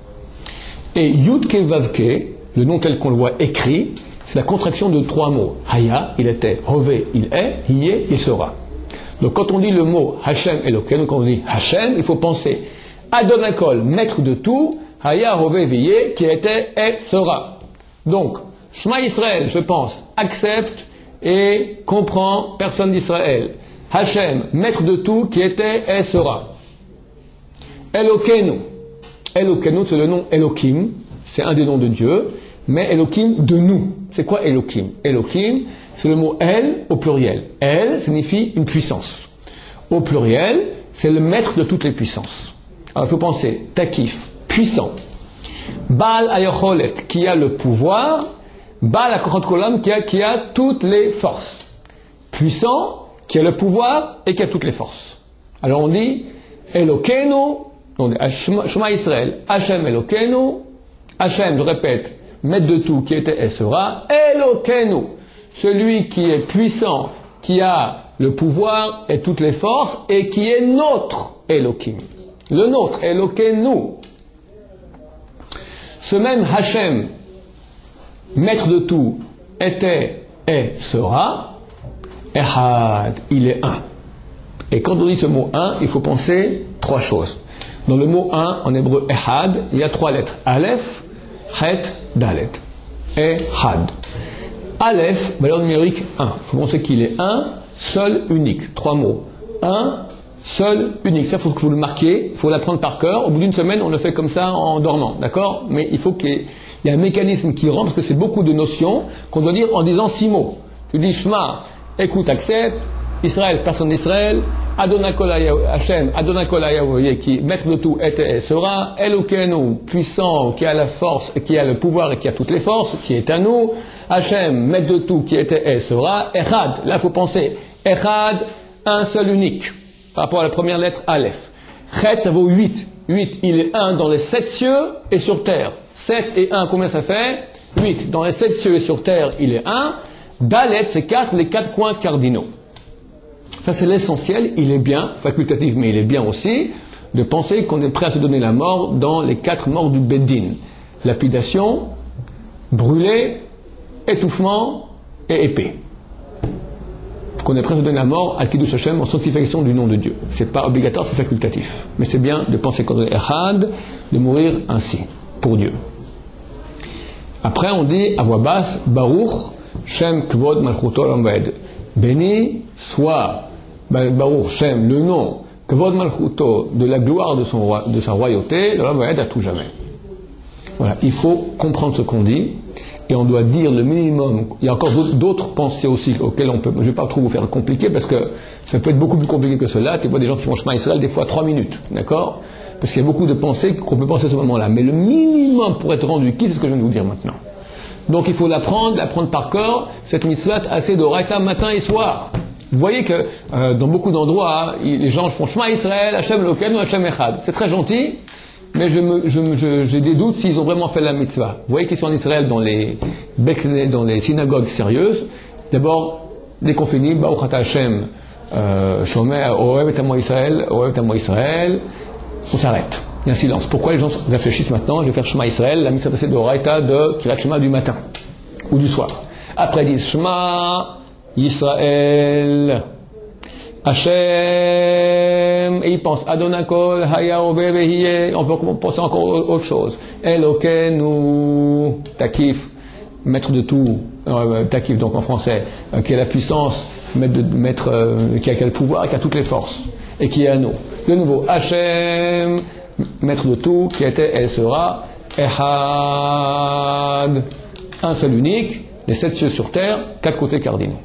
Et Yud Ke Vav Ke, le nom tel qu'on le voit écrit, c'est la contraction de trois mots. Haya, il était. Hové, il est. Hiye, il sera. Donc quand on dit le mot Hashem Elokeinu, quand on dit Hashem, il faut penser Adon Hakol, maître de tout, Haya Hové Hiye, qui était et sera. Donc, Shema Israël, je pense, accepte et comprend personne d'Israël. Hashem, maître de tout, qui était et sera. Elokeinu. Elokeinu, c'est le nom Elohim, c'est un des noms de Dieu, mais Elohim de nous. C'est quoi Elohim? Elohim, c'est le mot El au pluriel. El signifie une puissance. Au pluriel, c'est le maître de toutes les puissances. Alors il faut penser, Takif, puissant. Baal Ayocholet, qui a le pouvoir. Baal Akochot Kolam, qui a, qui a toutes les forces. Puissant, qui a le pouvoir et qui a toutes les forces. Alors on dit Elokeinu, on dit Shema Israël, Hashem Elokeinu, Hashem, je répète, maître de tout, qui était et sera, Elokeinu, celui qui est puissant, qui a le pouvoir et toutes les forces, et qui est notre Elohim. Le nôtre, Elokeinu. Ce même Hashem, maître de tout, était et sera, Ehad, il est un. Et quand on dit ce mot un, il faut penser trois choses. Dans le mot un, en hébreu Ehad, il y a trois lettres. Aleph, Chet, Dalet. Ehad. Aleph, valeur numérique un. Il faut penser qu'il est un, seul, unique. Trois mots. Un, seul, unique. Ça, il faut que vous le marquiez. Il faut l'apprendre par cœur. Au bout d'une semaine, on le fait comme ça en dormant. D'accord? Mais il faut qu'il y ait un mécanisme qui rentre, parce que c'est beaucoup de notions qu'on doit dire en disant six mots. Tu dis Shema, écoute, accepte. Israël, personne d'Israël. Adonakol Hashem, Adonakol Yahweh, qui maître de tout était et sera. Elokeinu, puissant, qui a la force, qui a le pouvoir et qui a toutes les forces, qui est à nous. Hashem, maître de tout, qui était et sera. Echad, là il faut penser. Echad, un seul unique. Par rapport à la première lettre, Aleph. Chet, ça vaut huit. huit, il est un dans les sept cieux et sur terre. sept et un, combien ça fait? huit. Dans les sept cieux et sur terre, il est un. Dalet, c'est quatre, les quatre coins cardinaux. Ça, c'est l'essentiel. Il est bien, facultatif, mais il est bien aussi, de penser qu'on est prêt à se donner la mort dans les quatre morts du Beddin. Lapidation, brûlé, étouffement et épée. Qu'on est prêt à se donner la mort à Kiddush Hashem en sanctification du nom de Dieu. C'est pas obligatoire, c'est facultatif. Mais c'est bien de penser qu'on est Echad, de mourir ainsi, pour Dieu. Après, on dit à voix basse, Baruch, Shem Kvod Malchuto Lamved. Béni soit Baruch Shem, le nom Kvod Malchuto, de la gloire de, son roi, de sa royauté, Lamved à tout jamais. Voilà, il faut comprendre ce qu'on dit, et on doit dire le minimum. Il y a encore d'autres pensées aussi auxquelles on peut. Je ne vais pas trop vous faire compliquer, parce que ça peut être beaucoup plus compliqué que cela. Tu vois des gens qui font Shema Israël des fois trois minutes, d'accord? Parce qu'il y a beaucoup de pensées qu'on peut penser à ce moment-là. Mais le minimum pour être rendu qui, c'est ce que je viens de vous dire maintenant. Donc il faut l'apprendre, l'apprendre par cœur, cette mitzvah assez d'oraita matin et soir. Vous voyez que euh, dans beaucoup d'endroits, il, les gens font Shema Israël, Hashem Elokeinu, Hashem Echad. C'est très gentil, mais je me, je, je, j'ai des doutes s'ils ont vraiment fait la mitzvah. Vous voyez qu'ils sont en Israël dans les, dans les synagogues sérieuses. D'abord, dès qu'on finit, Baruch Ata Hashem, Shomer, Ohev et Amo Israël, Ohev et Amo Israël, on s'arrête. Il y a un silence. Pourquoi les gens réfléchissent maintenant? Je vais faire Shema Israël, la mitzvah c'est de Horaïta de Kirat Shema du matin ou du soir. Après ils disent Shema Israël Hashem, et ils pensent Adonakol Haya Ove Vehiye. On peut penser encore autre chose. Elokeinu Takif, maître de tout, euh, Takif donc en français, euh, qui a la puissance, maître, de, maître euh, qui a quel pouvoir, qui a toutes les forces, et qui est à nous. De nouveau Hashem, maître de tout, qui était, elle sera Ehad, un seul unique, les sept cieux sur terre, quatre côtés cardinaux.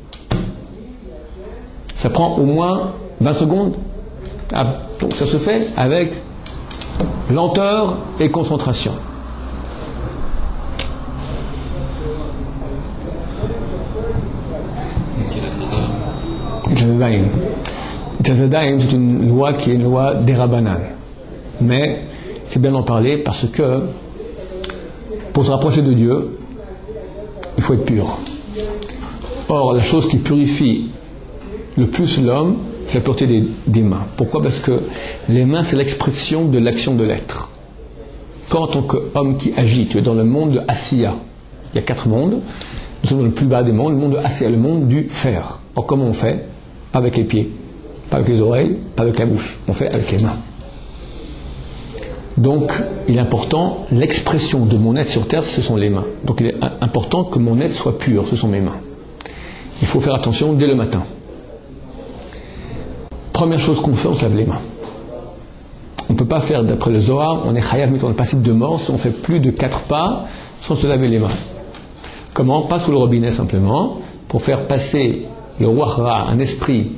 Ça prend au moins vingt secondes. Ah, donc ça se fait avec lenteur et concentration. Jazadaim. Jazadaim, c'est une loi qui est une loi d'Erabanan. Mais c'est bien d'en parler parce que pour se rapprocher de Dieu, il faut être pur. Or, la chose qui purifie le plus l'homme, c'est la pureté des, des mains. Pourquoi? Parce que les mains, c'est l'expression de l'action de l'être. Quand en tant qu'homme qui agit, tu es dans le monde de Asiya. Il y a quatre mondes. Nous sommes dans le plus bas des mondes, le monde de Asiya, le monde du faire. Or, comment on fait? Pas avec les pieds, pas avec les oreilles, pas avec la bouche. On fait avec les mains. Donc, il est important, l'expression de mon être sur terre, ce sont les mains. Donc, il est important que mon être soit pur, ce sont mes mains. Il faut faire attention dès le matin. Première chose qu'on fait, on se lave les mains. On ne peut pas faire, d'après le Zohar, on est chayav, mais on est passible de mort si on fait plus de quatre pas sans se laver les mains. Comment? Pas sous le robinet simplement, pour faire passer le wahra, un esprit,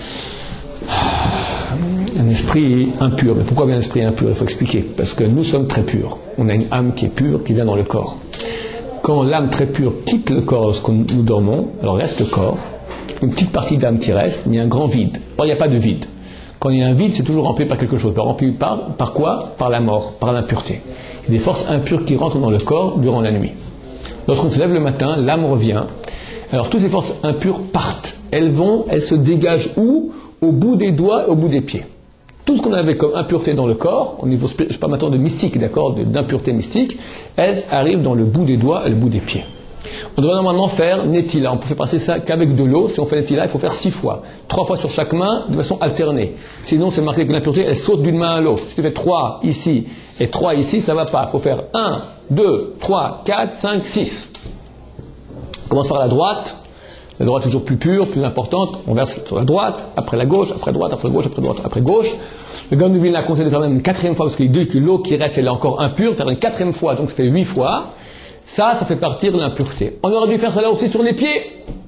un esprit impur. Mais pourquoi bien un esprit impur? Il faut expliquer. Parce que nous sommes très purs. On a une âme qui est pure, qui vient dans le corps. Quand l'âme très pure quitte le corps lorsque nous dormons, alors reste le corps, une petite partie d'âme qui reste, mais il y a un grand vide. Or, il n'y a pas de vide. Quand il y a un vide, c'est toujours rempli par quelque chose. Rempli par, par quoi? Par la mort, par l'impureté. Il y a des forces impures qui rentrent dans le corps durant la nuit. Lorsqu'on se lève le matin, l'âme revient. Alors, toutes ces forces impures partent. Elles vont, elles se dégagent où? Au bout des doigts et au bout des pieds. Tout ce qu'on avait comme impureté dans le corps, au niveau, je parle maintenant de mystique, d'accord, d'impureté mystique, elles arrivent dans le bout des doigts et le bout des pieds. On doit normalement faire Netila. On peut faire passer ça qu'avec de l'eau. Si on fait Netila, il faut faire six fois. Trois fois sur chaque main, de façon alternée. Sinon, c'est marqué que l'impureté, elle saute d'une main à l'autre. Si tu fais trois ici et trois ici, ça ne va pas. Il faut faire un, deux, trois, quatre, cinq, six. On commence par la droite. La droite est toujours plus pure, plus importante. On verse sur la droite, après la gauche, après droite, après gauche, après droite, après gauche. Le Gaon de Vilna conseille de faire même une quatrième fois, parce qu'il dit que l'eau qui reste, elle est encore impure. Faire une quatrième fois, donc ça fait huit fois. Ça, ça fait partir de l'impureté. On aurait dû faire cela aussi sur les pieds.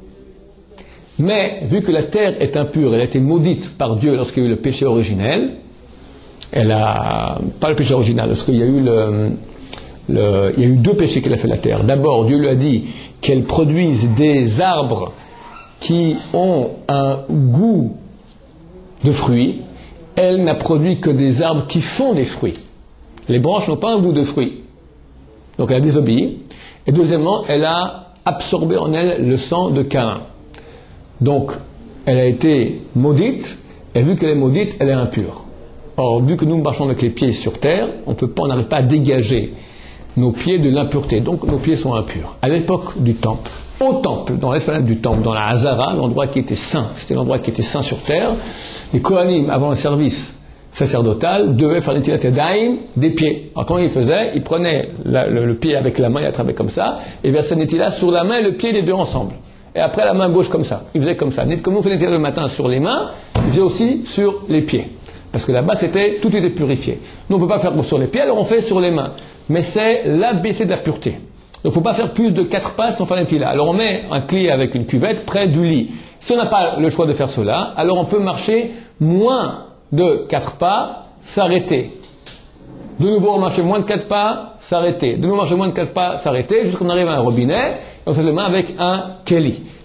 Mais, vu que la terre est impure, elle a été maudite par Dieu lorsqu'il y a eu le péché originel, elle a, pas le péché original, lorsqu'il y a eu le, le il y a eu deux péchés qu'elle a fait la terre. D'abord, Dieu lui a dit qu'elle produise des arbres qui ont un goût de fruits. Elle n'a produit que des arbres qui font des fruits. Les branches n'ont pas un goût de fruits. Donc elle a désobéi. Et deuxièmement, elle a absorbé en elle le sang de Caïn. Donc, elle a été maudite, et vu qu'elle est maudite, elle est impure. Or, vu que nous marchons avec les pieds sur terre, on peut pas, on n'arrive pas à dégager nos pieds de l'impureté. Donc, nos pieds sont impurs. À l'époque du temple, au temple, dans l'esplanade du temple, dans la Hazara, l'endroit qui était saint, c'était l'endroit qui était saint sur terre, les Kohanim, avant le service sacerdotal, devaient faire des tilat yadayim des pieds. Alors quand ils faisaient, ils prenaient la, le, le pied avec la main, ils attrapaient comme ça, et versaient des tilat sur la main et le pied, les deux ensemble. Et après la main gauche comme ça. Ils faisaient comme ça. Comme on fait des tilat le matin sur les mains, ils faisaient aussi sur les pieds. Parce que là-bas, c'était, tout était purifié. Nous, on ne peut pas faire sur les pieds, alors on fait sur les mains. Mais c'est l'A B C de la pureté. Donc il ne faut pas faire plus de quatre pas sans faire des tilat. Alors on met un clé avec une cuvette près du lit. Si on n'a pas le choix de faire cela, alors on peut marcher moins de quatre pas, s'arrêter. De nouveau, on marche moins de quatre pas, s'arrêter. De nouveau, on marche moins de quatre pas, s'arrêter, jusqu'à ce qu'on arrive à un robinet, et on se fait les mains avec un keli.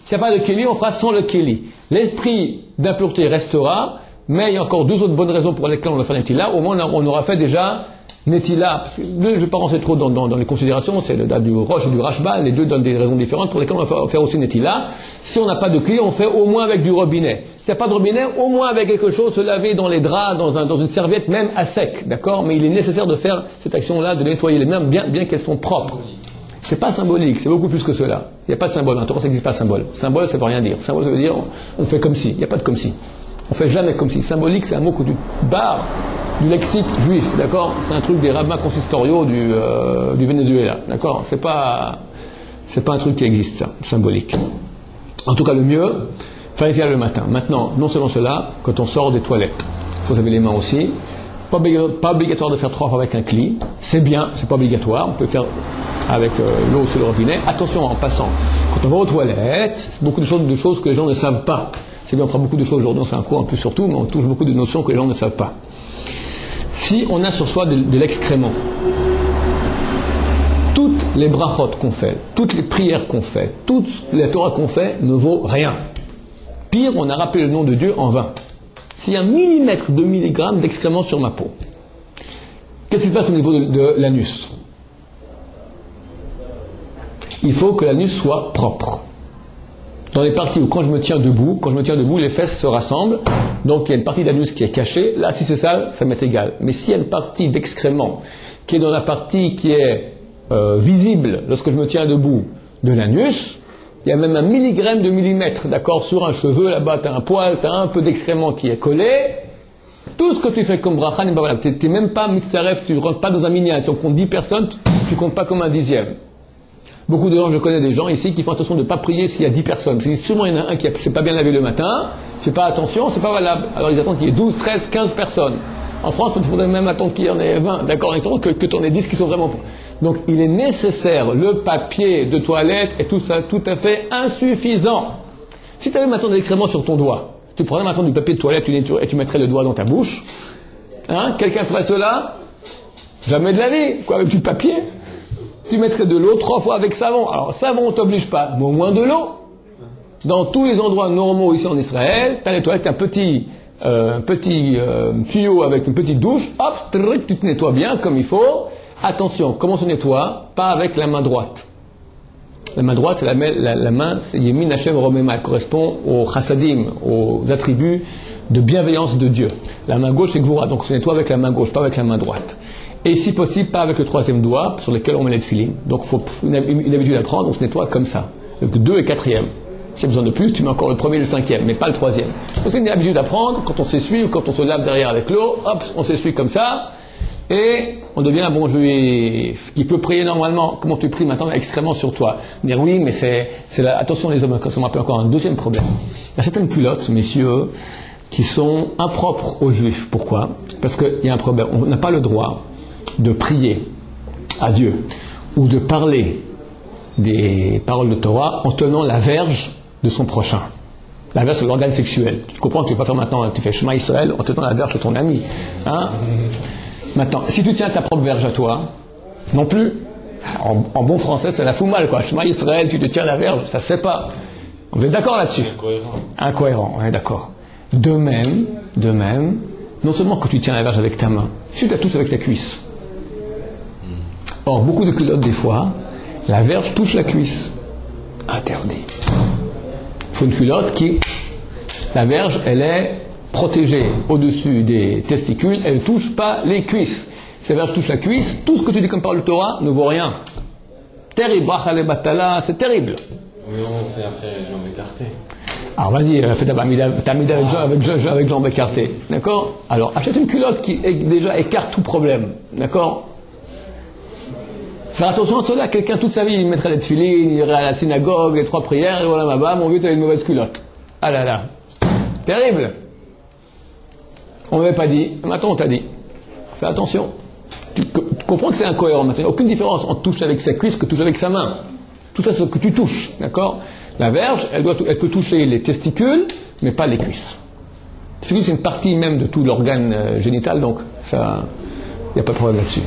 S'il n'y a pas de kéli, on fera sans le kéli. L'esprit d'impureté restera, mais il y a encore deux autres bonnes raisons pour lesquelles on va faire netila. Au moins, on aura fait déjà netila. Je ne vais pas rentrer trop dans, dans, dans les considérations, c'est le, du Roche et du Rashba, les deux donnent des raisons différentes pour lesquelles on va faire, faire aussi netila. Si on n'a pas de kéli, on fait au moins avec du robinet. S'il n'y a pas de robinet, au moins avec quelque chose, se laver dans les draps, dans, un, dans une serviette, même à sec, d'accord? Mais il est nécessaire de faire cette action-là, de nettoyer les mains, bien, bien qu'elles sont propres. C'est pas symbolique, c'est beaucoup plus que cela. Il n'y a pas de symbole, en Torah ça n'existe pas de symbole. Symbole, ça ne veut rien dire. Symbole, ça veut dire, on, on fait comme si. Il n'y a pas de comme si. On fait jamais comme si. Symbolique, c'est un mot que tu barres du lexique juif, d'accord? C'est un truc des rabbins consistoriaux du, euh, du Venezuela, d'accord? C'est pas, c'est pas un truc qui existe, ça, symbolique. En tout cas, le mieux, faire le matin. Maintenant, non seulement cela, quand on sort des toilettes, il faut se laver les mains aussi. Pas, pas obligatoire de faire trois fois avec un cli. C'est bien, c'est pas obligatoire. On peut faire avec euh, l'eau sur le robinet. Attention en passant, quand on va aux toilettes, beaucoup de choses, de choses que les gens ne savent pas. C'est bien, on fera beaucoup de choses aujourd'hui, on fait un cours en plus surtout, mais on touche beaucoup de notions que les gens ne savent pas. Si on a sur soi de, de l'excrément, toutes les brachot qu'on fait, toutes les prières qu'on fait, toutes les Torah qu'on fait ne vaut rien. Pire, on a rappelé le nom de Dieu en vain. S'il y a un millimètre de milligrammes d'excrément sur ma peau, qu'est-ce qui se passe au niveau de, de l'anus? Il faut que l'anus soit propre. Dans les parties où quand je me tiens debout, quand je me tiens debout, les fesses se rassemblent, donc il y a une partie de l'anus qui est cachée, là si c'est ça, ça m'est égal. Mais s'il y a une partie d'excrément qui est dans la partie qui est euh, visible lorsque je me tiens debout de l'anus, il y a même un milligramme de millimètre, d'accord, sur un cheveu, là-bas, tu as un poil, tu as un peu d'excrément qui est collé, tout ce que tu fais comme bracha, ben voilà, tu n'es même pas mitzaref, tu ne rentres pas dans un minyan, si on compte dix personnes, tu ne comptes pas comme un dixième. Beaucoup de gens, je connais des gens ici qui font attention de ne pas prier s'il y a dix personnes. Si sûrement il y en a un qui ne s'est pas bien lavé le matin, c'est pas attention, c'est pas valable. Alors ils attendent qu'il y ait douze, treize, quinze personnes. En France, il faudrait même attendre qu'il y en ait vingt, d'accord, que, que tu en aies dix qui sont vraiment... Donc il est nécessaire, le papier de toilette est tout, ça, tout à fait insuffisant. Si tu avais maintenant de l'excrément sur ton doigt, tu prendrais maintenant du papier de toilette et tu mettrais le doigt dans ta bouche, hein, quelqu'un ferait cela? Jamais de la vie, quoi, avec du papier. Tu mettrais de l'eau trois fois avec savon. Alors savon, on ne t'oblige pas, mais au moins de l'eau. Dans tous les endroits normaux ici en Israël, tu as les toilettes, un petit, euh, petit euh, tuyau avec une petite douche, hop, trrr, tu te nettoies bien comme il faut. Attention, comment on se nettoie? Pas avec la main droite. La main droite, c'est la, la, la main, c'est Yemin Hashem Romema, elle correspond aux chassadim, aux attributs de bienveillance de Dieu. La main gauche, c'est Gvura, donc on se nettoie avec la main gauche, pas avec la main droite. Et si possible, pas avec le troisième doigt sur lequel on met les tefilines. Donc il faut une, une habitude à prendre, on se nettoie comme ça. Donc deux et quatrième. Si tu as besoin de plus, tu mets encore le premier et le cinquième, mais pas le troisième. Donc c'est une habitude à prendre, quand on s'essuie ou quand on se lave derrière avec l'eau, hop, on s'essuie comme ça, et on devient un bon juif, qui peut prier normalement. Comment tu pries maintenant extrêmement sur toi? Dire oui, mais c'est, c'est la... attention les hommes, ça me rappelle encore un deuxième problème. Il y a certaines culottes, messieurs, qui sont impropres aux juifs. Pourquoi? Parce qu'il y a un problème. On n'a pas le droit de prier à Dieu ou de parler des paroles de Torah en tenant la verge de son prochain. La verge, c'est l'organe sexuel. Tu comprends, tu ne peux pas faire maintenant, tu fais Shema Israël en tenant la verge de ton ami. Hein? Maintenant, si tu tiens ta propre verge à toi, non plus, en, en bon français, ça la fout mal, quoi. Shema Israël, tu te tiens la verge, ça ne se fait pas. On est d'accord là-dessus? Incohérent. Incohérent, on est d'accord. De même, de même, non seulement que tu tiens la verge avec ta main, si tu la touches avec ta cuisse. Or, beaucoup de culottes, des fois, la verge touche la cuisse. Interdit. Il faut une culotte qui, la verge, elle est protégée au-dessus des testicules, elle ne touche pas les cuisses. Si la verge touche la cuisse, tout ce que tu dis comme parole de Torah ne vaut rien. Terrible, brachale batala, c'est terrible. Mais on fait après les jambes écartées. Alors vas-y, fais ta mida avec, avec, avec jambes écartées. D'accord? Alors, achète une culotte qui est, déjà écarte tout problème. D'accord? Faire attention à cela, quelqu'un toute sa vie, il mettrait les tefilines, il irait à la synagogue, les trois prières, et voilà ma bas, mon vieux, t'as une mauvaise culotte. Ah là là. Terrible. On ne m'avait pas dit, maintenant on t'a dit. Fais attention. Tu, tu comprends que c'est incohérent maintenant. Aucune différence entre toucher avec sa cuisse que toucher avec sa main. Tout ça, c'est ce que tu touches, d'accord? La verge, elle, doit, elle peut toucher les testicules, mais pas les cuisses. C'est une partie même de tout l'organe euh, génital, donc ça, il n'y a pas de problème là-dessus.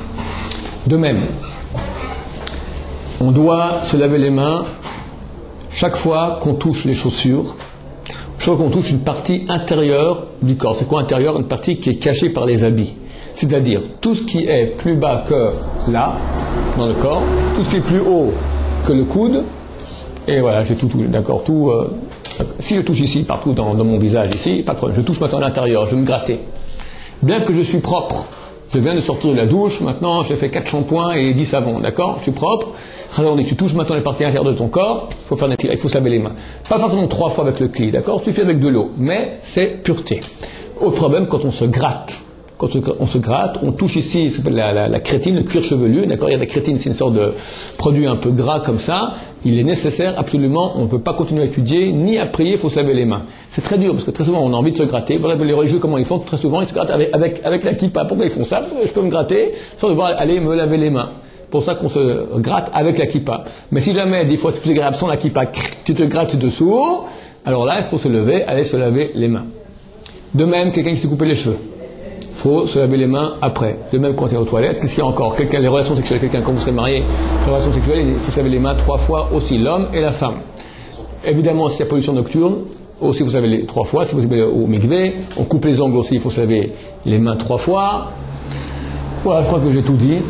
De même, on doit se laver les mains chaque fois qu'on touche les chaussures, chaque fois qu'on touche une partie intérieure du corps. C'est quoi intérieur? Une partie qui est cachée par les habits. C'est-à-dire, tout ce qui est plus bas que là, dans le corps, tout ce qui est plus haut que le coude, et voilà, j'ai tout, tout d'accord, tout, euh, si je touche ici, partout dans, dans mon visage, ici, pas de problème, je touche maintenant à l'intérieur, je vais me gratter. Bien que je suis propre, je viens de sortir de la douche, maintenant j'ai fait quatre shampoings et dix savons, d'accord? Je suis propre. Alors, tu touches maintenant les parties intérieures de ton corps, il faut faire il faut se laver les mains. Pas forcément trois fois avec le cli, d'accord? Il suffit avec de l'eau, mais c'est pureté. Autre problème, quand on se gratte. Quand on se gratte, on touche ici, ça s'appelle la, la, la crétine, le cuir chevelu, d'accord? Il y a la crétine, c'est une sorte de produit un peu gras comme ça. Il est nécessaire, absolument, on ne peut pas continuer à étudier, ni à prier, il faut se laver les mains. C'est très dur, parce que très souvent, on a envie de se gratter. Voilà, les religieux, comment ils font? Très souvent, ils se grattent avec, avec, avec la kippa. Pourquoi ils font ça? Parce que je peux me gratter, sans devoir aller me laver les mains. Pour ça qu'on se gratte avec la kippa. Mais si jamais, des fois, c'est plus agréable sans la kippa, tu te grattes dessous, alors là, il faut se lever, aller se laver les mains. De même, quelqu'un qui s'est coupé les cheveux. Il faut se laver les mains après. De même quand tu es aux toilettes, s'il y a encore quelqu'un, les relations sexuelles, quelqu'un quand vous serez marié, les relations sexuelles, il faut se laver les mains trois fois aussi, l'homme et la femme. Évidemment, s'il y a pollution nocturne, aussi vous savez les trois fois, si vous allez au mikvé, on coupe les ongles aussi, il faut se laver les mains trois fois. Voilà, je crois que j'ai tout dit.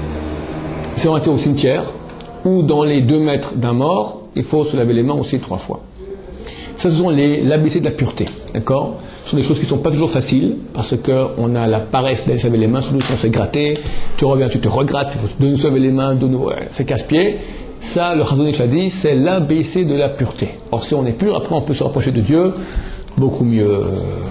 Si on était au cimetière, ou dans les deux mètres d'un mort, il faut se laver les mains aussi trois fois. Ça, ce sont les, l'A B C de la pureté, d'accord? Ce sont des choses qui ne sont pas toujours faciles, parce qu'on a la paresse d'aller se laver les mains, surtout si on s'est gratté, tu reviens, tu te regrattes, il faut de nous se laver les mains, de nous, ouais, c'est casse-pied. Ça, le Chazon Ish a dit, c'est l'A B C de la pureté. Or, si on est pur, après on peut se rapprocher de Dieu, beaucoup mieux.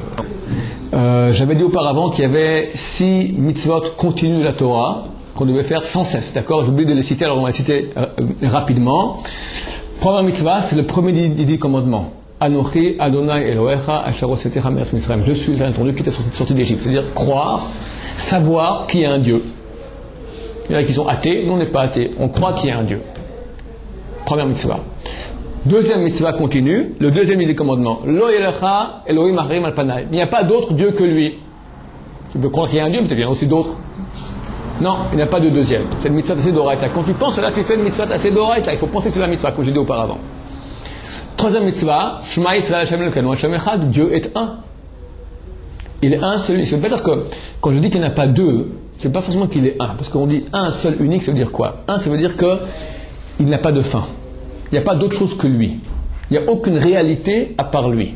Euh, j'avais dit auparavant qu'il y avait six mitzvot continues de la Torah, qu'on devait faire sans cesse, d'accord? J'ai oublié de les citer, alors on va les citer euh, rapidement. Première mitzvah, c'est le premier des dix commandements. Anochi Adonai Elohecha Asher Hossetecha Me'eretz Mitzrayim. Je suis l'entendu qui t'a sorti d'Égypte. C'est-à-dire croire, savoir qu'il y a un Dieu. Il y en a qui sont athées, nous on n'est pas athées. On croit qu'il y a un Dieu. Première mitzvah. Deuxième mitzvah continue, le deuxième des commandements. Lo Yelecha Elohim Acharim Al Panay. Il n'y a pas d'autre Dieu que lui. Tu peux croire qu'il y a un Dieu, mais il y en a aussi d'autres. Non, il n'y a pas de deuxième. C'est une mitzvah assez d'oraita. Quand tu penses là, tu fais une mitzvah assez d'oraita. Il faut penser sur la mitzvah, comme j'ai dit auparavant. Troisième mitzvah, Shema Yisrael Hashem Elokeinu Hashem Echad, Dieu est un. Il est un seul. Ça veut pas dire que, quand je dis qu'il n'y en a pas deux, c'est pas forcément qu'il est un. Parce qu'on dit un seul unique, ça veut dire quoi? Un, ça veut dire que il n'a pas de fin. Il n'y a pas d'autre chose que lui. Il n'y a aucune réalité à part lui.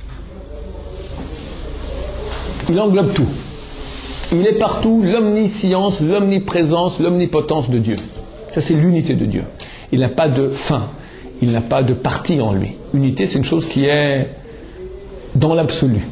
Il englobe tout. Il est partout, l'omniscience, l'omniprésence, l'omnipotence de Dieu. Ça, c'est l'unité de Dieu. Il n'a pas de fin. Il n'a pas de partie en lui. Unité, c'est une chose qui est dans l'absolu.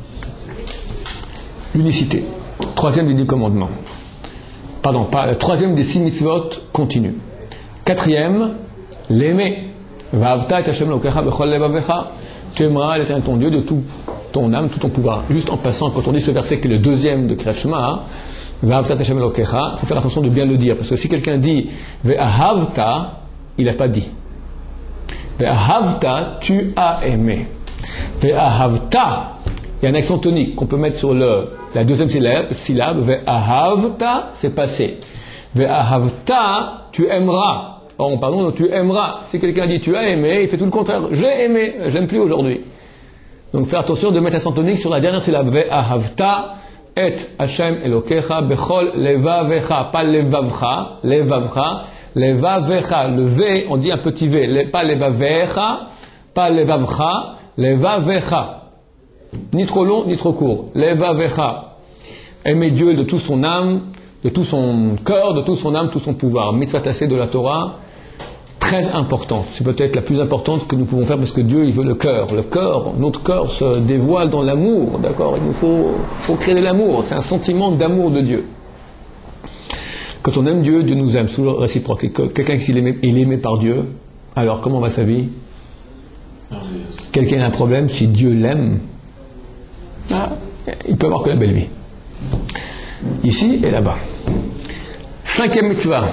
L'unicité. Troisième des dix commandements. Pardon, pas le troisième des six mitzvot continue. Quatrième, l'aimer. Va'avta et Hashem Elokecha bechol levavecha. Tu aimeras l'Éternel ton Dieu de tout ton âme, tout ton pouvoir. Juste en passant, quand on dit ce verset qui est le deuxième de Kriyat Shema, Va'avta et Hashem Elokecha, il faut faire attention de bien le dire. Parce que si quelqu'un dit Ve'ahavta, il n'a pas dit. Ve'ahavta, tu as aimé. Ve'ahavta, il y a un accent tonique qu'on peut mettre sur le, la deuxième syllabe, syllabe. Ve'ahavta, c'est passé. Ve'ahavta, tu aimeras. Or, pardon, tu aimeras. Si quelqu'un dit tu as aimé, il fait tout le contraire. J'ai aimé, je l'aime plus aujourd'hui. Donc, faire attention de mettre l'accent tonique sur la dernière syllabe. Ve'ahavta, et Hashem Elokecha bechol levavecha, pas levavcha, levavcha. Levavecha, le V, on dit un petit V, le, pas levavecha, pas levavcha, levavecha. Ni trop long, ni trop court. Levavecha. Aimer Dieu de toute son âme, de tout son cœur, de toute son âme, tout son pouvoir. Mitzvah tassée de la Torah, très importante. C'est peut-être la plus importante que nous pouvons faire parce que Dieu, il veut le cœur. Le cœur, notre cœur se dévoile dans l'amour, d'accord? Il nous faut, faut créer de l'amour. C'est un sentiment d'amour de Dieu. Quand on aime Dieu, Dieu nous aime, c'est réciproque. Et quelqu'un qui est aimé, est aimé par Dieu, alors comment va sa vie? Quelqu'un a un problème, si Dieu l'aime, ah, il peut avoir que la belle vie. Ici et là-bas. Cinquième mitzvah.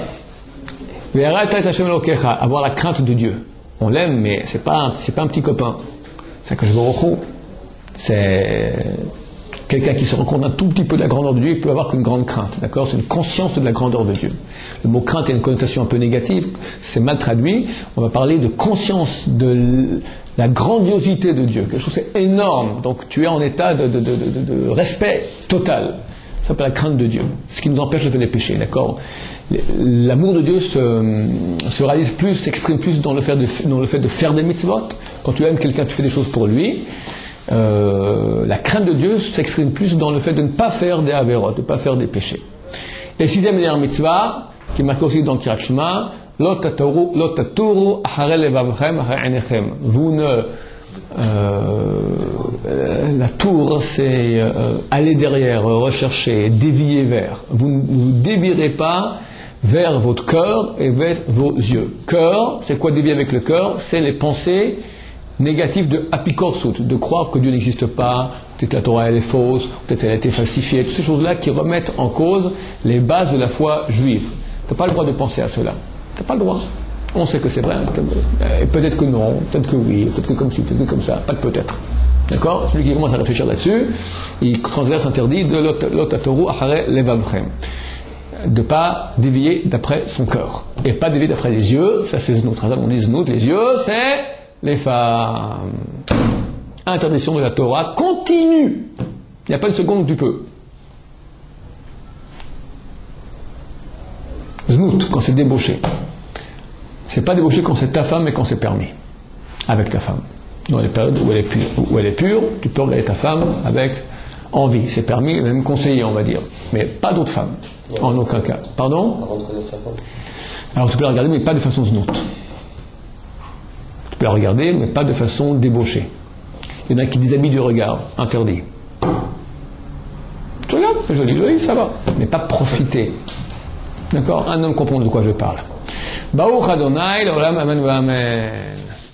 Avoir la crainte de Dieu. On l'aime, mais c'est pas un, c'est pas un petit copain. C'est que je me retrouve. C'est quelqu'un qui se rend compte un tout petit peu de la grandeur de Dieu, il peut avoir qu'une grande crainte, d'accord? C'est une conscience de la grandeur de Dieu. Le mot crainte a une connotation un peu négative, c'est mal traduit. On va parler de conscience de la grandiosité de Dieu. Quelque chose c'est énorme, donc tu es en état de, de, de, de, de respect total. Ça s'appelle la crainte de Dieu, ce qui nous empêche de faire des péchés, d'accord? L'amour de Dieu se, se réalise plus, s'exprime plus dans le, fait de, dans le fait de faire des mitzvot. Quand tu aimes quelqu'un, tu fais des choses pour lui. Euh, la crainte de Dieu s'exprime plus dans le fait de ne pas faire des averot, de ne pas faire des péchés. Et sixième dernière mitzvah, qui est marquée aussi dans Kirat Shema, Lo taturu, lo taturu achare levavchem achare einechem. Vous ne... Euh, la tour, c'est euh, aller derrière, rechercher, dévier vers. Vous ne vous dévierez pas vers votre cœur et vers vos yeux. Cœur, c'est quoi dévier avec le cœur? C'est les pensées négatives de apikorsut, de croire que Dieu n'existe pas, peut-être la Torah elle est fausse, peut-être elle a été falsifiée, toutes ces choses-là qui remettent en cause les bases de la foi juive. Tu n'as pas le droit de penser à cela. Tu n'as pas le droit. On sait que c'est vrai, peut-être que non, peut-être que oui, peut-être que comme ci, peut-être que comme ça, pas de peut-être. D'accord? Celui qui commence à réfléchir là-dessus, il transgresse l'interdit de l'otatoru achare levavchem. De ne pas dévier d'après son cœur. Et pas dévier d'après les yeux, ça c'est znout. On dit znout, les yeux, c'est les femmes. Interdiction de la Torah continue. Il n'y a pas une seconde du peu. Znout, quand c'est débauché. C'est pas débauché quand c'est ta femme, mais quand c'est permis. Avec ta femme. Dans les périodes où elle est pure, où elle est pure tu peux regarder ta femme avec envie. C'est permis, même conseillé, on va dire. Mais pas d'autres femmes. Ouais. En aucun cas. Pardon? Avant de connaître sa femme. Alors tu peux la regarder, mais pas de façon znout. Tu peux la regarder, mais pas de façon débauchée. Il y en a qui déshabillent du regard. Interdit. Tu regardes? Je dis oui, ça va. Mais pas profiter. D'accord? Un homme comprend de quoi je parle. Baruch Adonai, l'olam, amen, amen.